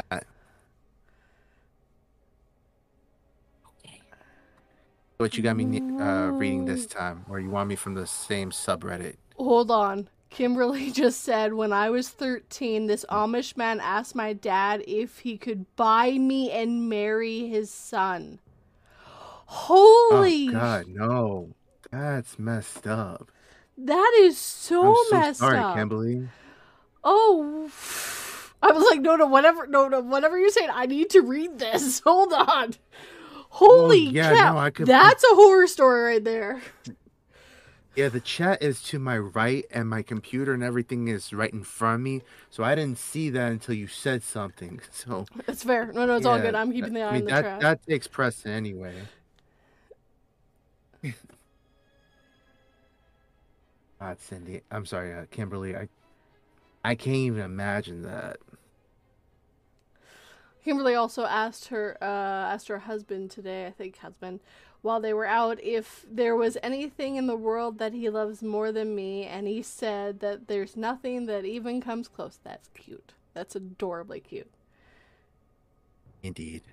Okay. What you got me reading this time? Or you want me from the same subreddit? Hold on. Kimberly just said, when I was 13, this Amish man asked my dad if he could buy me and marry his son. Holy... Oh, God, no. That's messed up. That is so messed sorry, up. Kimberly. Oh, I was like, no, whatever you're saying, I need to read this. Hold on. Holy cow. No, that's a horror story right there. Yeah, the chat is to my right, and my computer and everything is right in front of me. So I didn't see that until you said something. So it's fair. No, it's all good. I'm keeping the eye on the chat. That takes precedent anyway. God, Cindy. I'm sorry, Kimberly. I can't even imagine that. Kimberly also asked her husband today, while they were out, if there was anything in the world that he loves more than me, and he said that there's nothing that even comes close. That's cute. That's adorably cute. Indeed.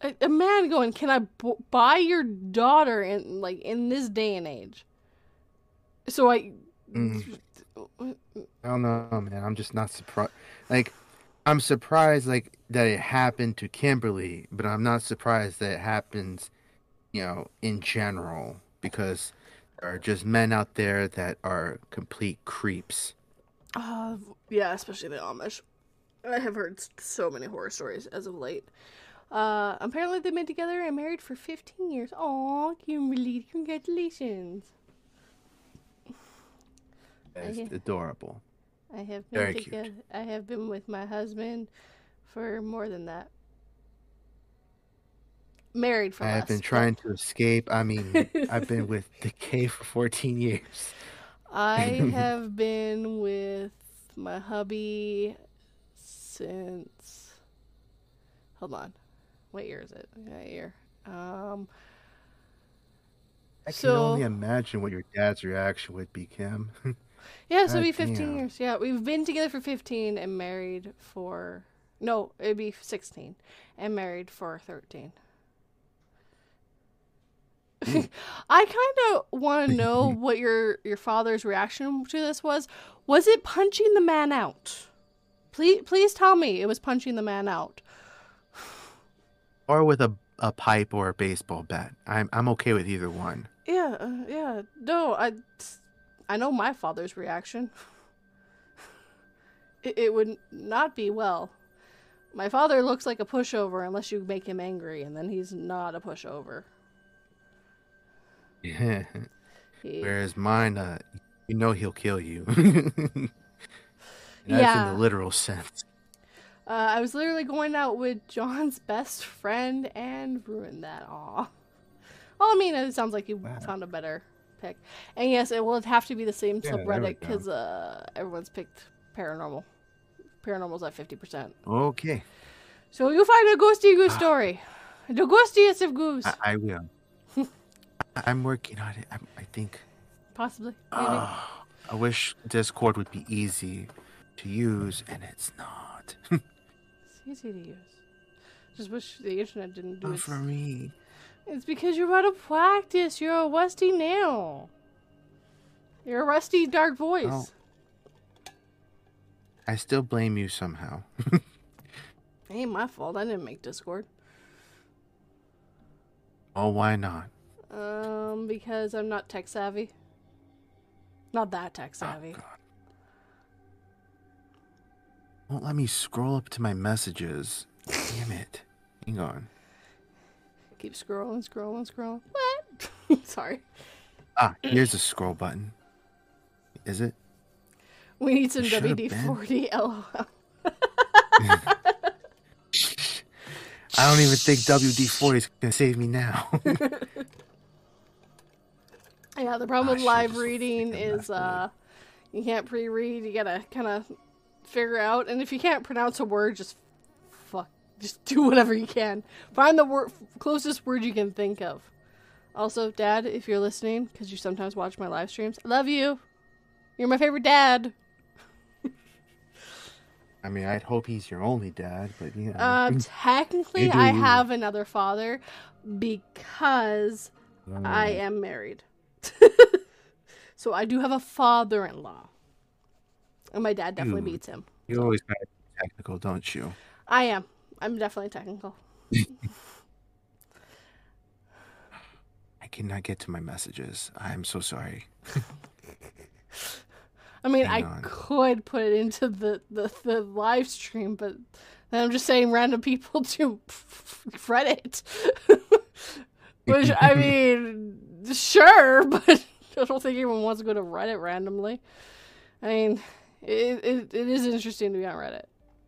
A man going, can I buy your daughter in this day and age? So Mm, I don't know, man. I'm just not surprised. Like, I'm surprised like that it happened to Kimberly, but I'm not surprised that it happens, in general, because there are just men out there that are complete creeps. uh, yeah, especially the Amish. I have heard so many horror stories as of late. Apparently they've been together and married for 15 years. Aw, Kimberly, congratulations. It's adorable. I have been Very cute. together. I have been with my husband for more than that. Married for I have less. been trying to escape. I mean, I've been with the K for 14 years. I have been with my hubby since. Hold on. What year is it? What year? I can So only imagine what your dad's reaction would be, Kim. yeah, so it'd God be 15 damn. years. Yeah, we've been together for 15 and married for. No, it'd be 16 and married for 13. Ooh. I kind of want to know what your father's reaction to this was. Was it punching the man out? Please tell me it was punching the man out. Or with a pipe or a baseball bat. I'm okay with either one. Yeah, yeah. No, I know my father's reaction. It would not be well. My father looks like a pushover unless you make him angry, and then he's not a pushover. He, Whereas mine, he'll kill you. That's in the yeah. literal sense. I was literally going out with John's best friend and ruined that. Aw. Well, I mean, it sounds like you Wow. found a better pick. And yes, it will have to be the same Yeah, there we subreddit go. because everyone's picked paranormal. Paranormal's at 50%. Okay. So you find a ghosty goose story. The ghostiest of goose. I will. I'm working on it. I think. Possibly. Maybe. I wish Discord would be easy to use, and it's not. It's easy to use. Just wish the internet didn't do Not it. for me. It's because you're out of practice. You're a rusty nail. You're a rusty dark voice. Oh. I still blame you somehow. It ain't my fault. I didn't make Discord. Oh, why not? Because I'm not tech savvy. Not that tech savvy. Oh, God. Won't let me scroll up to my messages. Damn it. Hang on. Keep scrolling. What? Sorry. Here's the scroll button. Is it? We need some It should've WD-40 LOL. I don't even think WD-40 is going to save me now. Yeah, the problem with should've live just reading freaking is left you can't pre-read. You gotta kind of figure out, and if you can't pronounce a word, just do whatever you can. Find the closest word you can think of. Also, Dad, if you're listening, because you sometimes watch my live streams, I love you. You're my favorite dad. I mean, I'd hope he's your only dad, but you know. Technically, You do I you. have another father because I am married. So I do have a father-in-law. And my dad definitely Dude. beats him. You always gotta be technical, don't you? I am. I'm definitely technical. I cannot get to my messages. I'm so sorry. I mean, Hang I on. could put it into the live stream, but then I'm just saying random people to Reddit. Which, I mean, sure, but I don't think anyone wants to go to Reddit randomly. I mean, it is interesting to be on Reddit.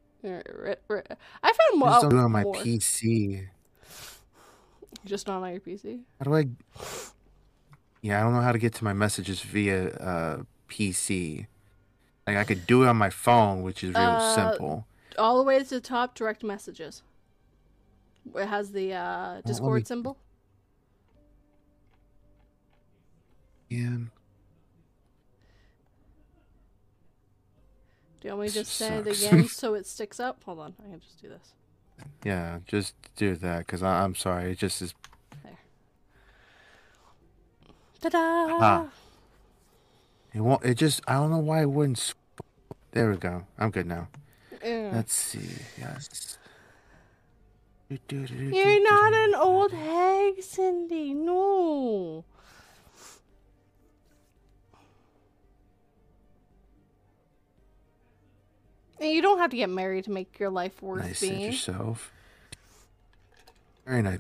I found more. I just don't do it on my PC. Just not on your PC? How do I... Yeah, I don't know how to get to my messages via PC. Like, I could do it on my phone, which is real simple. All the way to the top, direct messages. It has the Discord symbol. Yeah. Do you want me to just This say it sucks. again so it sticks up? Hold on, I can just do this. Yeah, just do that because I'm sorry. It just is. There. Ta-da! Ah, it won't. It just. I don't know why it wouldn't. There we go. I'm good now. Yeah. Let's see. Yes. You're not an old hag, Cindy. No. And you don't have to get married to make your life worth Nice being. yourself. Very nice.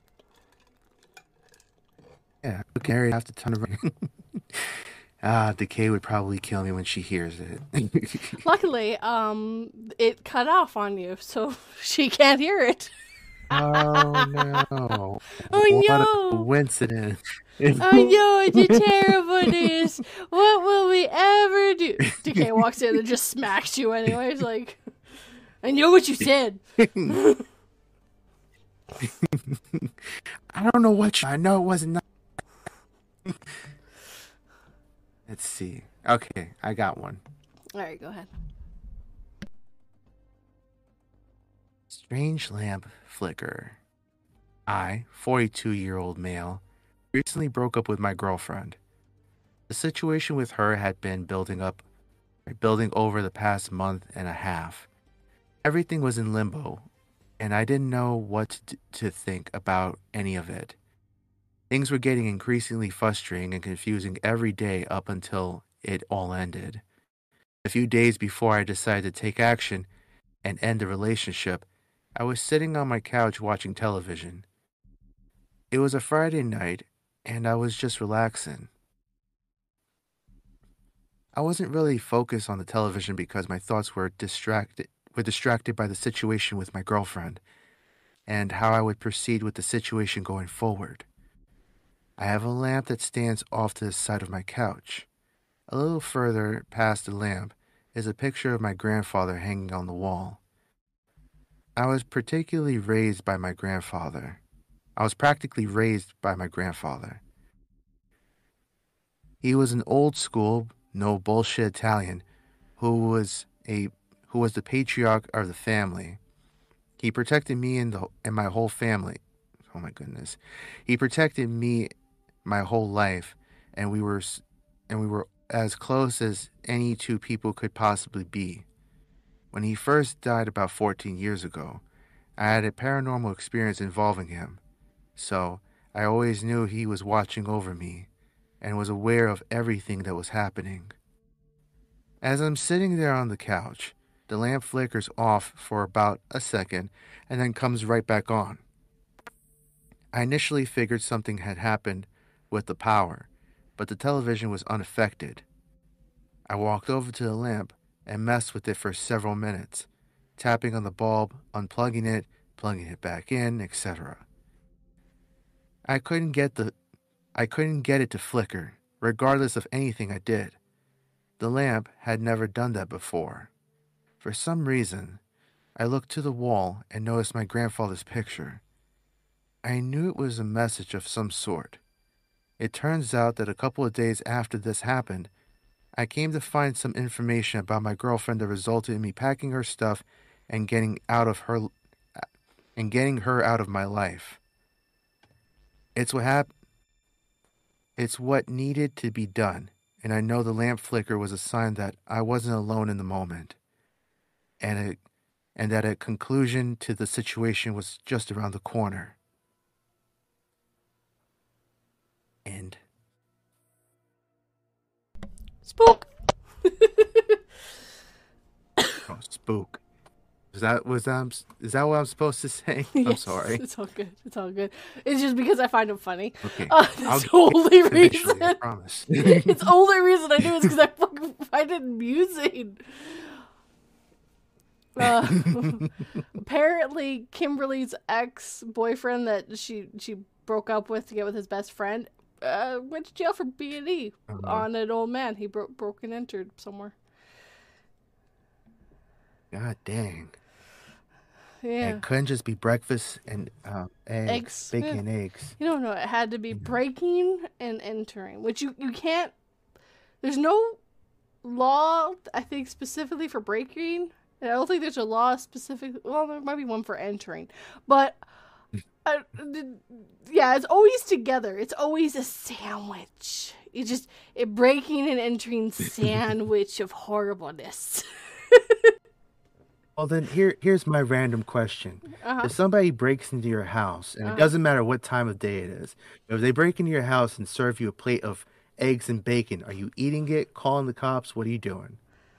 Yeah, look, Harry, half the ton of rain. Decay would probably kill me when she hears it. Luckily, it cut off on you, so she can't hear it. Oh no! Oh What a no! coincidence! Oh no, it's a terrible news. What will we ever do? DK walks in and just smacks you anyways, like, I know what you said. I don't know what I know it wasn't. Let's see. Okay, I got one. Alright, go ahead. Strange lamp flicker. I, 42-year-old male, recently broke up with my girlfriend. The situation with her had been building over the past month and a half. Everything was in limbo, and I didn't know what to think about any of it. Things were getting increasingly frustrating and confusing every day up until it all ended. A few days before I decided to take action and end the relationship, I was sitting on my couch watching television. It was a Friday night, and I was just relaxing. I wasn't really focused on the television because my thoughts were distracted by the situation with my girlfriend and how I would proceed with the situation going forward. I have a lamp that stands off to the side of my couch. A little further past the lamp is a picture of my grandfather hanging on the wall. I was particularly raised by my grandfather. I was practically raised by my grandfather. He was an old school, no bullshit Italian who was the patriarch of the family. He protected me and my whole family. Oh my goodness. He protected me my whole life, and we were as close as any two people could possibly be. When he first died about 14 years ago, I had a paranormal experience involving him. So, I always knew he was watching over me and was aware of everything that was happening. As I'm sitting there on the couch, the lamp flickers off for about a second and then comes right back on. I initially figured something had happened with the power, but the television was unaffected. I walked over to the lamp and messed with it for several minutes, tapping on the bulb, unplugging it, plugging it back in, etc. I couldn't get the I couldn't get it to flicker, regardless of anything I did. The lamp had never done that before. For some reason, I looked to the wall and noticed my grandfather's picture. I knew it was a message of some sort. It turns out that a couple of days after this happened, I came to find some information about my girlfriend that resulted in me packing her stuff and getting her out of my life. It's what happened. It's what needed to be done, and I know the lamp flicker was a sign that I wasn't alone in the moment, and that a conclusion to the situation was just around the corner. And Spook! oh, spook. Is that what I'm supposed to say? I'm Yes, sorry. it's all good. It's all good. It's just because I find it funny. Okay, That's the only eventually, I reason. promise. It's the only reason I do is because I fucking find it amusing. Uh, apparently, Kimberly's ex-boyfriend that she broke up with to get with his best friend went to jail for B&E on an old man. He broke and entered somewhere. God dang. Yeah. It couldn't just be breakfast and Eggs. bacon Yeah. and eggs. You don't know. It had to be breaking and entering, which you can't. There's no law, I think, specifically for breaking And I don't think there's a law specific. Well, there might be one for entering, but yeah, it's always together. It's always a sandwich. It breaking and entering sandwich of horribleness. Well, then here's my random question. If somebody breaks into your house, and it doesn't matter what time of day it is, if they break into your house and serve you a plate of eggs and bacon, are you eating it, calling the cops? What are you doing?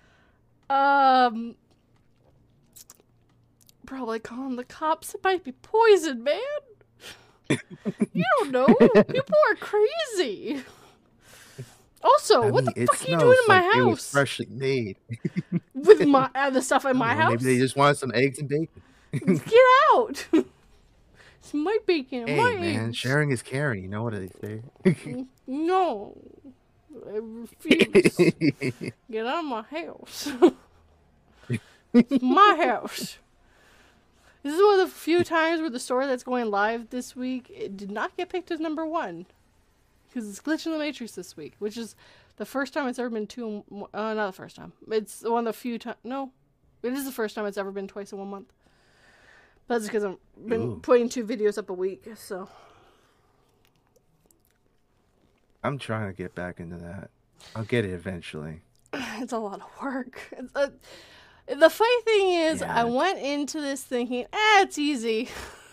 Probably calling the cops. It might be poison, man. You don't know. People are crazy. Also, what the fuck are you doing in my house? It was freshly made. With the stuff in my house? Maybe they just wanted some eggs and bacon. Get out! It's my bacon. Hey, my man, eggs. Sharing is caring. You know what they say. No. I refuse. Get out of my house. It's my house. This is one of the few times where the story that's going live this week, it did not get picked as number 1. Because it's Glitch in the Matrix this week, which is the first time it's ever been not the first time. It's one of the few times. No, it is the first time it's ever been twice in 1 month. But that's because I've been putting 2 videos up a week, so. I'm trying to get back into that. I'll get it eventually. It's a lot of work. The funny thing is, I went into this thinking, it's easy.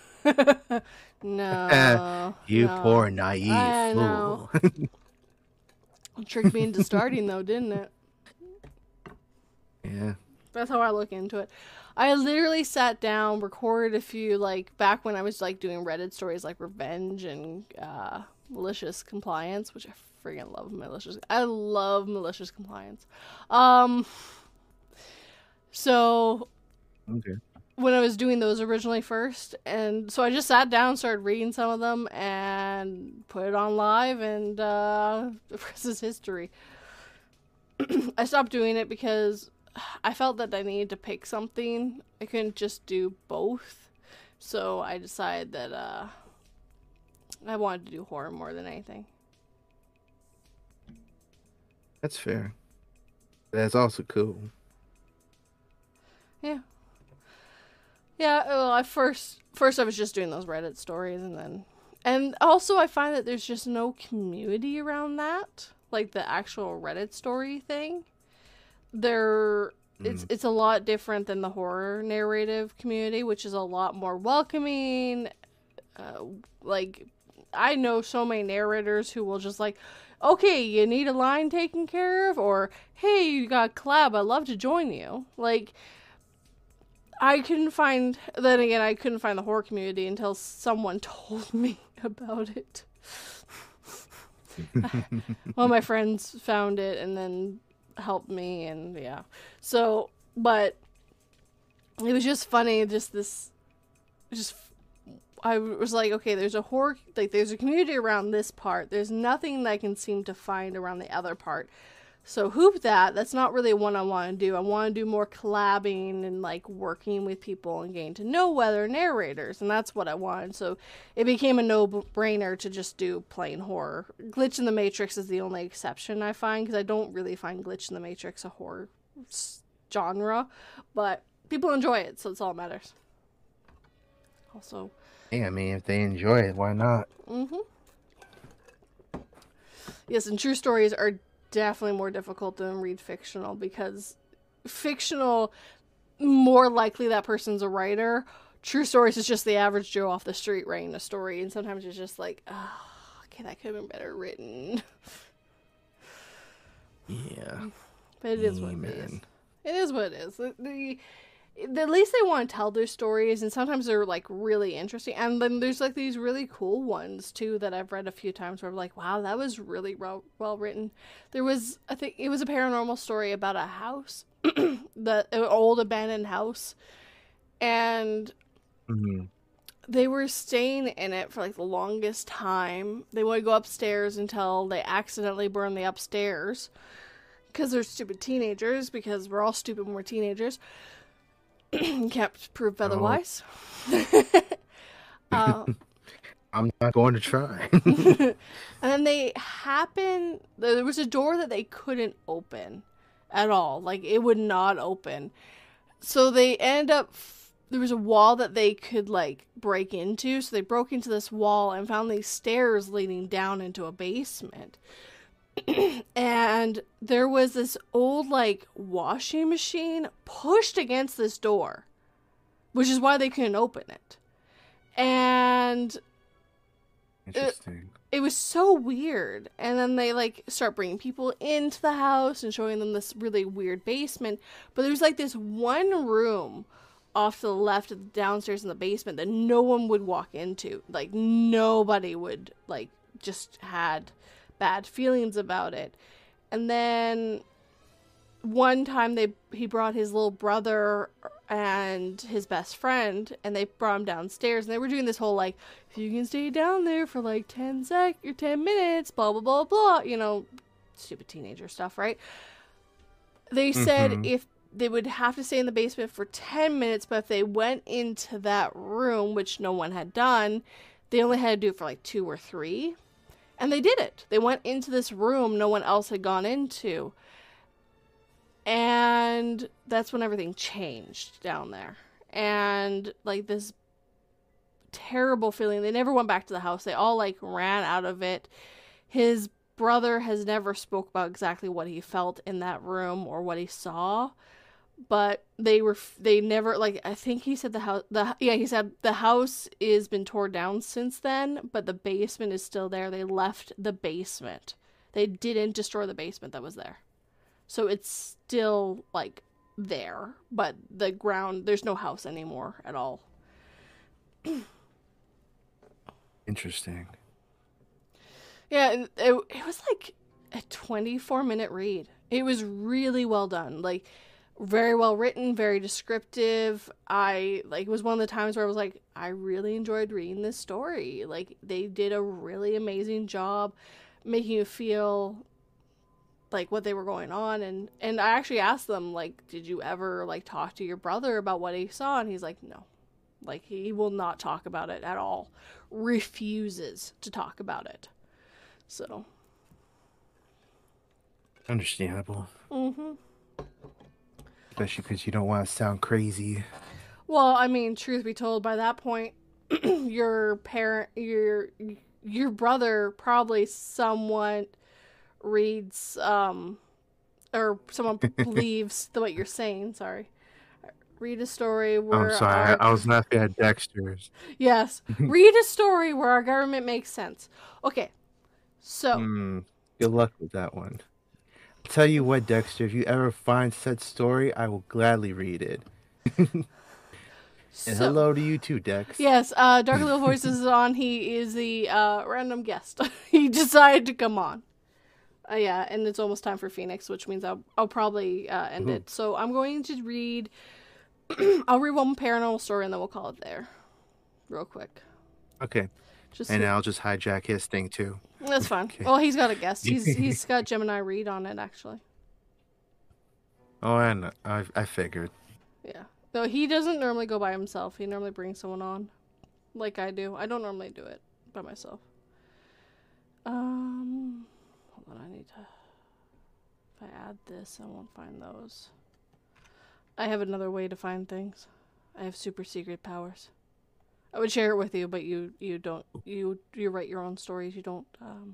No. You poor naive I fool. know. It tricked me into starting, though, didn't it? Yeah. That's how I look into it. I literally sat down, recorded a few, back when I was, doing Reddit stories like Revenge and Malicious Compliance, which I friggin' love malicious. I love malicious compliance. So... Okay. When I was doing those originally first, and so I just sat down, started reading some of them, and put it on live, and the rest is history. I stopped doing it because I felt that I needed to pick something. I couldn't just do both, so I decided that I wanted to do horror more than anything. That's fair. That's also cool. Yeah. Yeah, well, at first I was just doing those Reddit stories, and also I find that there's just no community around that, like the actual Reddit story thing. It's a lot different than the horror narrative community, which is a lot more welcoming. I know so many narrators who will just okay, you need a line taken care of, or hey, you got a collab, I'd love to join you. I couldn't find the horror community until someone told me about it. One of my friends found it and then helped me, and yeah. So, but it was just funny, I was like, okay, there's a horror, there's a community around this part. There's nothing that I can seem to find around the other part. So hoop that's not really what I want to do. I want to do more collabing and working with people and getting to know other narrators, and that's what I wanted. So it became a no-brainer to just do plain horror. Glitch in the Matrix is the only exception I find, because I don't really find Glitch in the Matrix a horror genre, but people enjoy it, so it's all that matters. Also, yeah, I mean, if they enjoy it, why not? Yes, and true stories are definitely more difficult than read fictional, because fictional, more likely that person's a writer. True stories is just the average Joe off the street writing a story, and sometimes it's just okay, that could have been better written. Yeah. But it is what it is. It is what it is. At least they want to tell their stories, and sometimes they're really interesting. And then there's these really cool ones too that I've read a few times where I'm wow, that was really well written. There was, I think it was a paranormal story about a house, an old abandoned house, and they were staying in it for the longest time. They would go upstairs until they accidentally burned the upstairs because they're stupid teenagers, because we're all stupid when we're teenagers. Can't prove otherwise. I'm not going to try. And then there was a door that they couldn't open at all. It would not open. So they end up. There was a wall that they could like break into, so they broke into this wall and found these stairs leading down into a basement. And there was this old like washing machine pushed against this door, which is why they couldn't open it. And Interesting. it was so weird. And then they like start bringing people into the house and showing them this really weird basement. But there's like this one room off to the left of the downstairs in the basement that no one would walk into. Like nobody would, like, just had bad feelings about it. And then one time he brought his little brother and his best friend, and they brought him downstairs, and they were doing this whole like, if you can stay down there for like 10 minutes, blah blah blah blah, you know, stupid teenager stuff, right? They said if they would have to stay in the basement for 10 minutes, but if they went into that room, which no one had done, they only had to do it for like 2 or 3. And they did it. They went into this room no one else had gone into. And that's when everything changed down there. And like this terrible feeling. They never went back to the house. They all like ran out of it. His brother has never spoke about exactly what he felt in that room or what he saw. But they never, like, I think he said he said the house has been torn down since then, but the basement is still there. They left the basement. They didn't destroy the basement that was there. So it's still, like, there, but the ground, there's no house anymore at all. Interesting. Yeah, it was like a 24-minute read. It was really well done. Like, very well written, very descriptive. It was one of the times where I was like, I really enjoyed reading this story. Like, they did a really amazing job making you feel like what they were going on. And I actually asked them, like, did you ever like talk to your brother about what he saw? And he's like, no. Like, he will not talk about it at all. Refuses to talk about it. So. Understandable. Mm-hmm. Especially because you don't want to sound crazy. Well, I mean, truth be told, by that point, your brother probably somewhat reads, or someone believes what you're saying. Sorry. Read a story where. I'm sorry, I was laughing at Dexter's. Yes, read a story where our government makes sense. Okay, so. Good luck with that one. Tell you what, Dexter, if you ever find said story, I will gladly read it. And hello to you too, Dex. Yes, Dark Little Voices is on. He is the random guest. He decided to come on. Yeah, and it's almost time for Phoenix, which means I'll probably end it. So I'm going to read. I'll read one paranormal story and then we'll call it there, real quick. Okay. And I'll just hijack his thing too. That's fine. Okay. Well, he's got a guest. He's got Gemini Reed on it, actually. Oh, I know. I figured. Yeah. No, he doesn't normally go by himself. He normally brings someone on, like I do. I don't normally do it by myself. Hold on. I need to. If I add this, I won't find those. I have another way to find things. I have super secret powers. I would share it with you, but you don't. You write your own stories. You don't.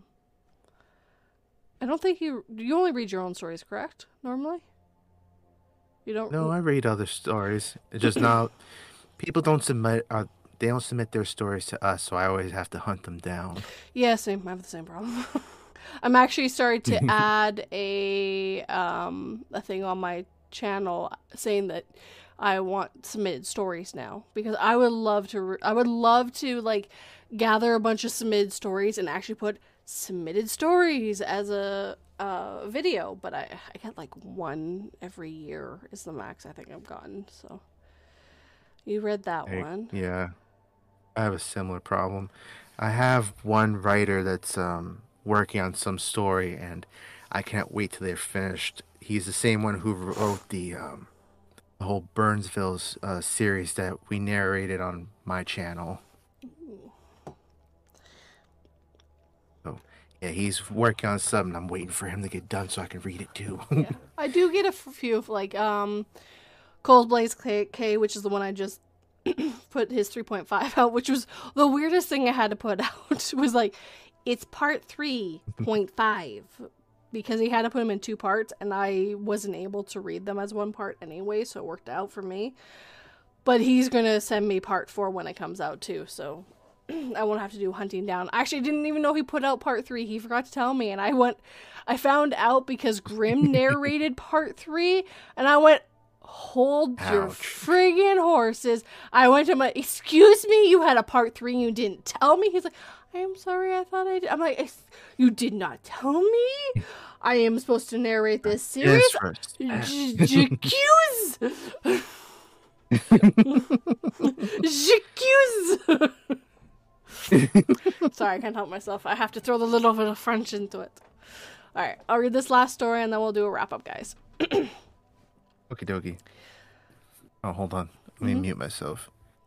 I don't think you only read your own stories, correct? Normally. You don't. No, I read other stories. It's just not. People don't submit. They don't submit their stories to us, so I always have to hunt them down. Yeah, same. I have the same problem. I'm actually starting to add a thing on my channel saying that I want submitted stories now, because I would love to like gather a bunch of submitted stories and actually put submitted stories as a video, but I get like one every year is the max I think I've gotten. So you read that one? Yeah, I have a similar problem. I have one writer that's working on some story, and I can't wait till they're finished. He's the same one who wrote the whole Burnsville series that we narrated on my channel. Ooh. So yeah, he's working on something. I'm waiting for him to get done so I can read it too. Yeah. I do get a few of like Cold Blaze K, which is the one I just put his 3.5 out, which was the weirdest thing I had to put out. Was like, it's part 3.5 because he had to put them in 2 parts, and I wasn't able to read them as 1 part anyway, so it worked out for me. But he's gonna send me part 4 when it comes out too, so I won't have to do hunting down. I actually didn't even know he put out part 3. He forgot to tell me, and I found out because Grim narrated part 3, and I went, hold your friggin' horses. I went to my, excuse me, you had a part 3 and you didn't tell me? He's like, I am sorry, I thought I did. I'm like, you did not tell me? I am supposed to narrate this series? J'accuse! J'accuse! Sorry, I can't help myself. I have to throw the little bit of French into it. Alright, I'll read this last story and then we'll do a wrap-up, guys. Okie dokie. Oh, hold on. Let me mute myself.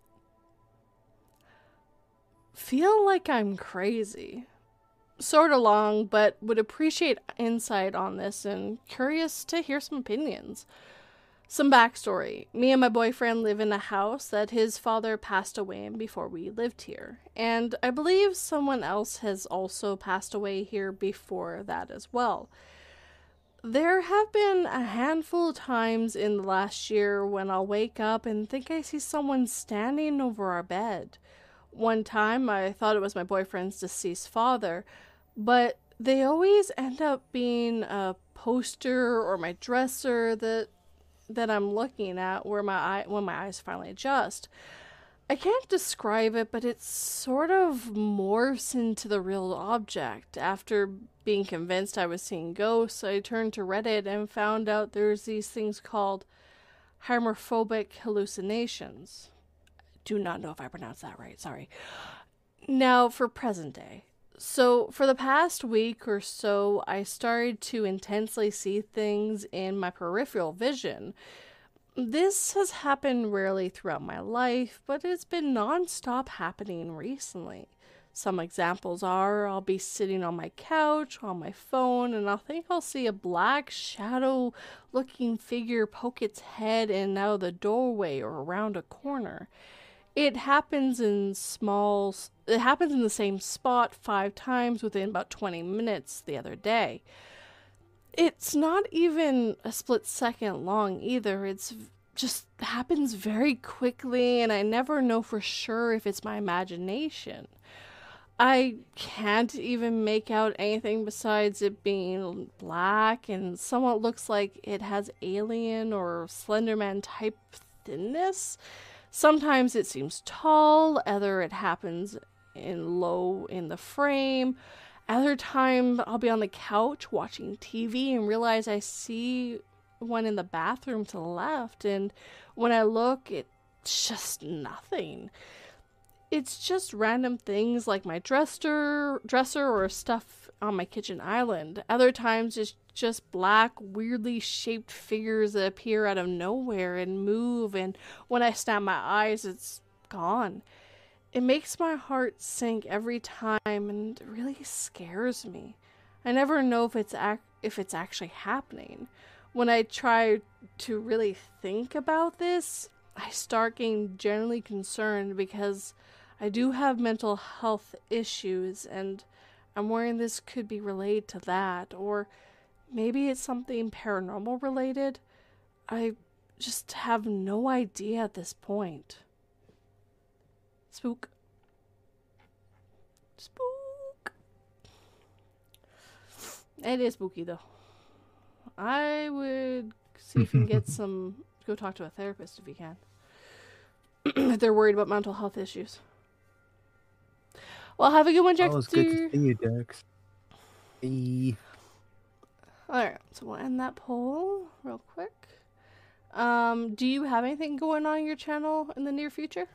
Feel like I'm crazy. Sort of long, but would appreciate insight on this and curious to hear some opinions. Some backstory. Me and my boyfriend live in a house that his father passed away in before we lived here. And I believe someone else has also passed away here before that as well. There have been a handful of times in the last year when I'll wake up and think I see someone standing over our bed. One time I thought it was my boyfriend's deceased father, but they always end up being a poster or my dresser that I'm looking at when my eyes finally adjust. I can't describe it, but it sort of morphs into the real object. After being convinced I was seeing ghosts, I turned to Reddit and found out there's these things called hymorphobic hallucinations. Do not know if I pronounced that right, sorry. Now, for present day. So, for the past week or so, I started to intensely see things in my peripheral vision. This has happened rarely throughout my life, but it's been non-stop happening recently. Some examples are, I'll be sitting on my couch, on my phone, and I'll think I'll see a black shadow-looking figure poke its head in and out of the doorway or around a corner. It happens in the same spot 5 times within about 20 minutes the other day. It's not even a split second long either. It's just happens very quickly, and I never know for sure if it's my imagination. I can't even make out anything besides it being black and somewhat looks like it has alien or Slenderman type thinness. Sometimes it seems tall, other it happens low in the frame. Other time I'll be on the couch watching TV and realize I see one in the bathroom to the left, and when I look, it's just nothing. It's just random things like my dresser or stuff on my kitchen island. Other times it's just black, weirdly shaped figures that appear out of nowhere and move, and when I snap my eyes, it's gone. It makes my heart sink every time and really scares me. I never know if it's actually happening. When I try to really think about this, I start getting generally concerned because I do have mental health issues, and I'm worrying this could be related to that, or maybe it's something paranormal related. I just have no idea at this point. Spook. It is spooky though. I would see if you can get go talk to a therapist if you can. If they're worried about mental health issues. Well, have a good one, Jax. Oh, it's good to see you, Dex. Hey. Alright, so we'll end that poll real quick. Do you have anything going on your channel in the near future?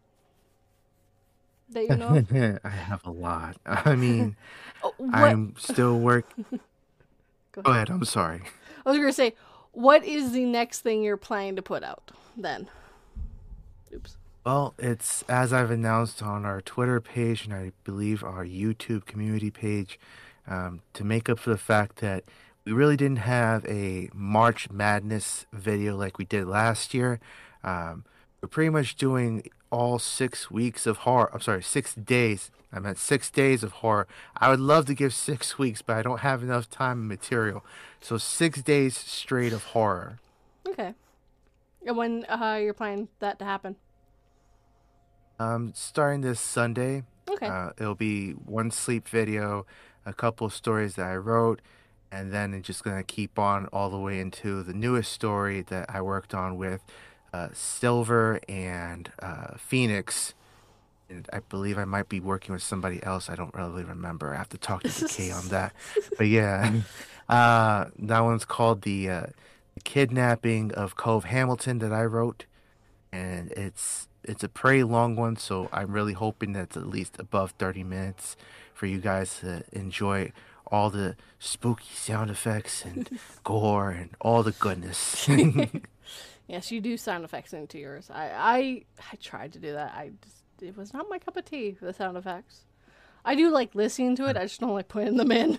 That you know of? I have a lot. I mean, I'm still working. Go ahead, I'm sorry. I was going to say, what is the next thing you're planning to put out then? Oops. Well, it's as I've announced on our Twitter page and I believe our YouTube community page, to make up for the fact that we really didn't have a March Madness video like we did last year. We're pretty much doing all 6 weeks of horror. I'm sorry, 6 days. I meant 6 days of horror. I would love to give 6 weeks, but I don't have enough time and material. So 6 days straight of horror. Okay. And when you're planning that to happen? Starting this Sunday, Okay. it'll be one sleep video, a couple of stories that I wrote, and then it's just gonna keep on all the way into the newest story that I worked on with Silver and Phoenix. And I believe I might be working with somebody else. I don't really remember. I have to talk to Decay on that. But yeah, that one's called the Kidnapping of Cove Hamilton that I wrote, and it's a pretty long one. So I'm really hoping that it's at least above 30 minutes for you guys to enjoy all the spooky sound effects and gore and all the goodness. Yes, you do sound effects into yours. I tried to do that. It was not my cup of tea, the sound effects. I do like listening to it. I just don't like putting them in.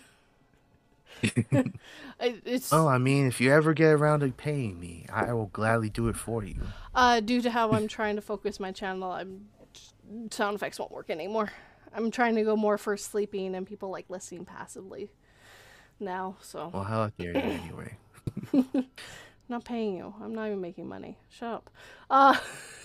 It's Oh, I mean, if you ever get around to paying me, I will gladly do it for you. due to how I'm trying to focus my channel. Sound effects won't work anymore. I'm trying to go more for sleeping and people like listening passively now. So Well, how dare you anyway? I'm not paying you. I'm not even making money. Shut up. Uh,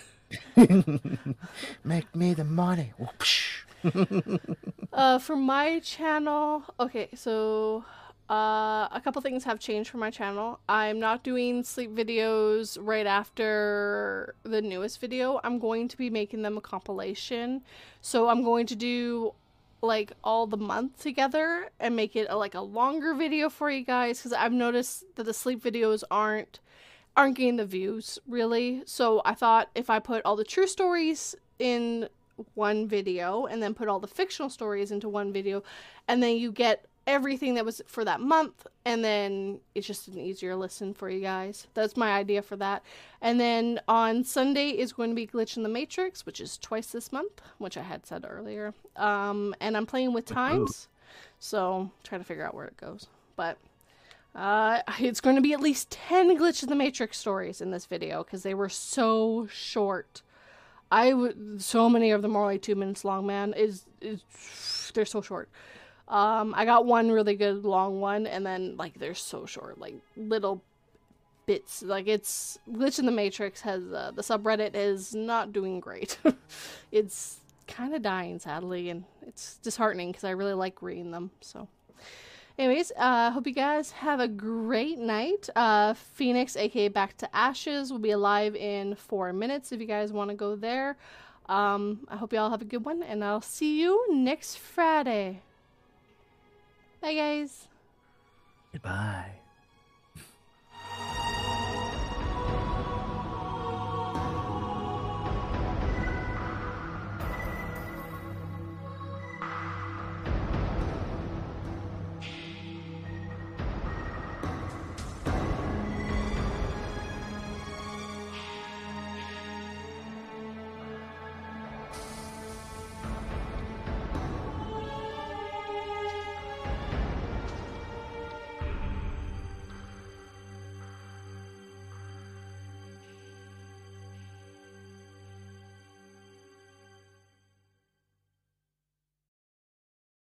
Make me the money. Whoopsh. For my channel, okay, so a couple things have changed for my channel. I'm not doing sleep videos right after the newest video. I'm going to be making them a compilation. So I'm going to do like all the month together and make it like a longer video for you guys, because I've noticed that the sleep videos aren't getting the views really. So I thought if I put all the true stories in one video and then put all the fictional stories into one video, and then you get everything that was for that month, and then it's just an easier listen for you guys. That's my idea for that. And then on Sunday is going to be Glitch in the Matrix, which is twice this month, which I had said earlier. And I'm playing with times, so trying to figure out where it goes. But it's going to be at least 10 Glitch in the Matrix stories in this video, because they were so short. So many of them are like 2 minutes long, man. They're so short. I got one really good long one, and then like they're so short, like little bits. Like it's Glitch in the Matrix has the subreddit is not doing great. It's kind of dying sadly, and it's disheartening because I really like reading them. So anyways, hope you guys have a great night. Phoenix, aka Back to Ashes, will be alive in 4 minutes if you guys want to go there. I hope you all have a good one, and I'll see you next Friday. Bye, guys. Goodbye.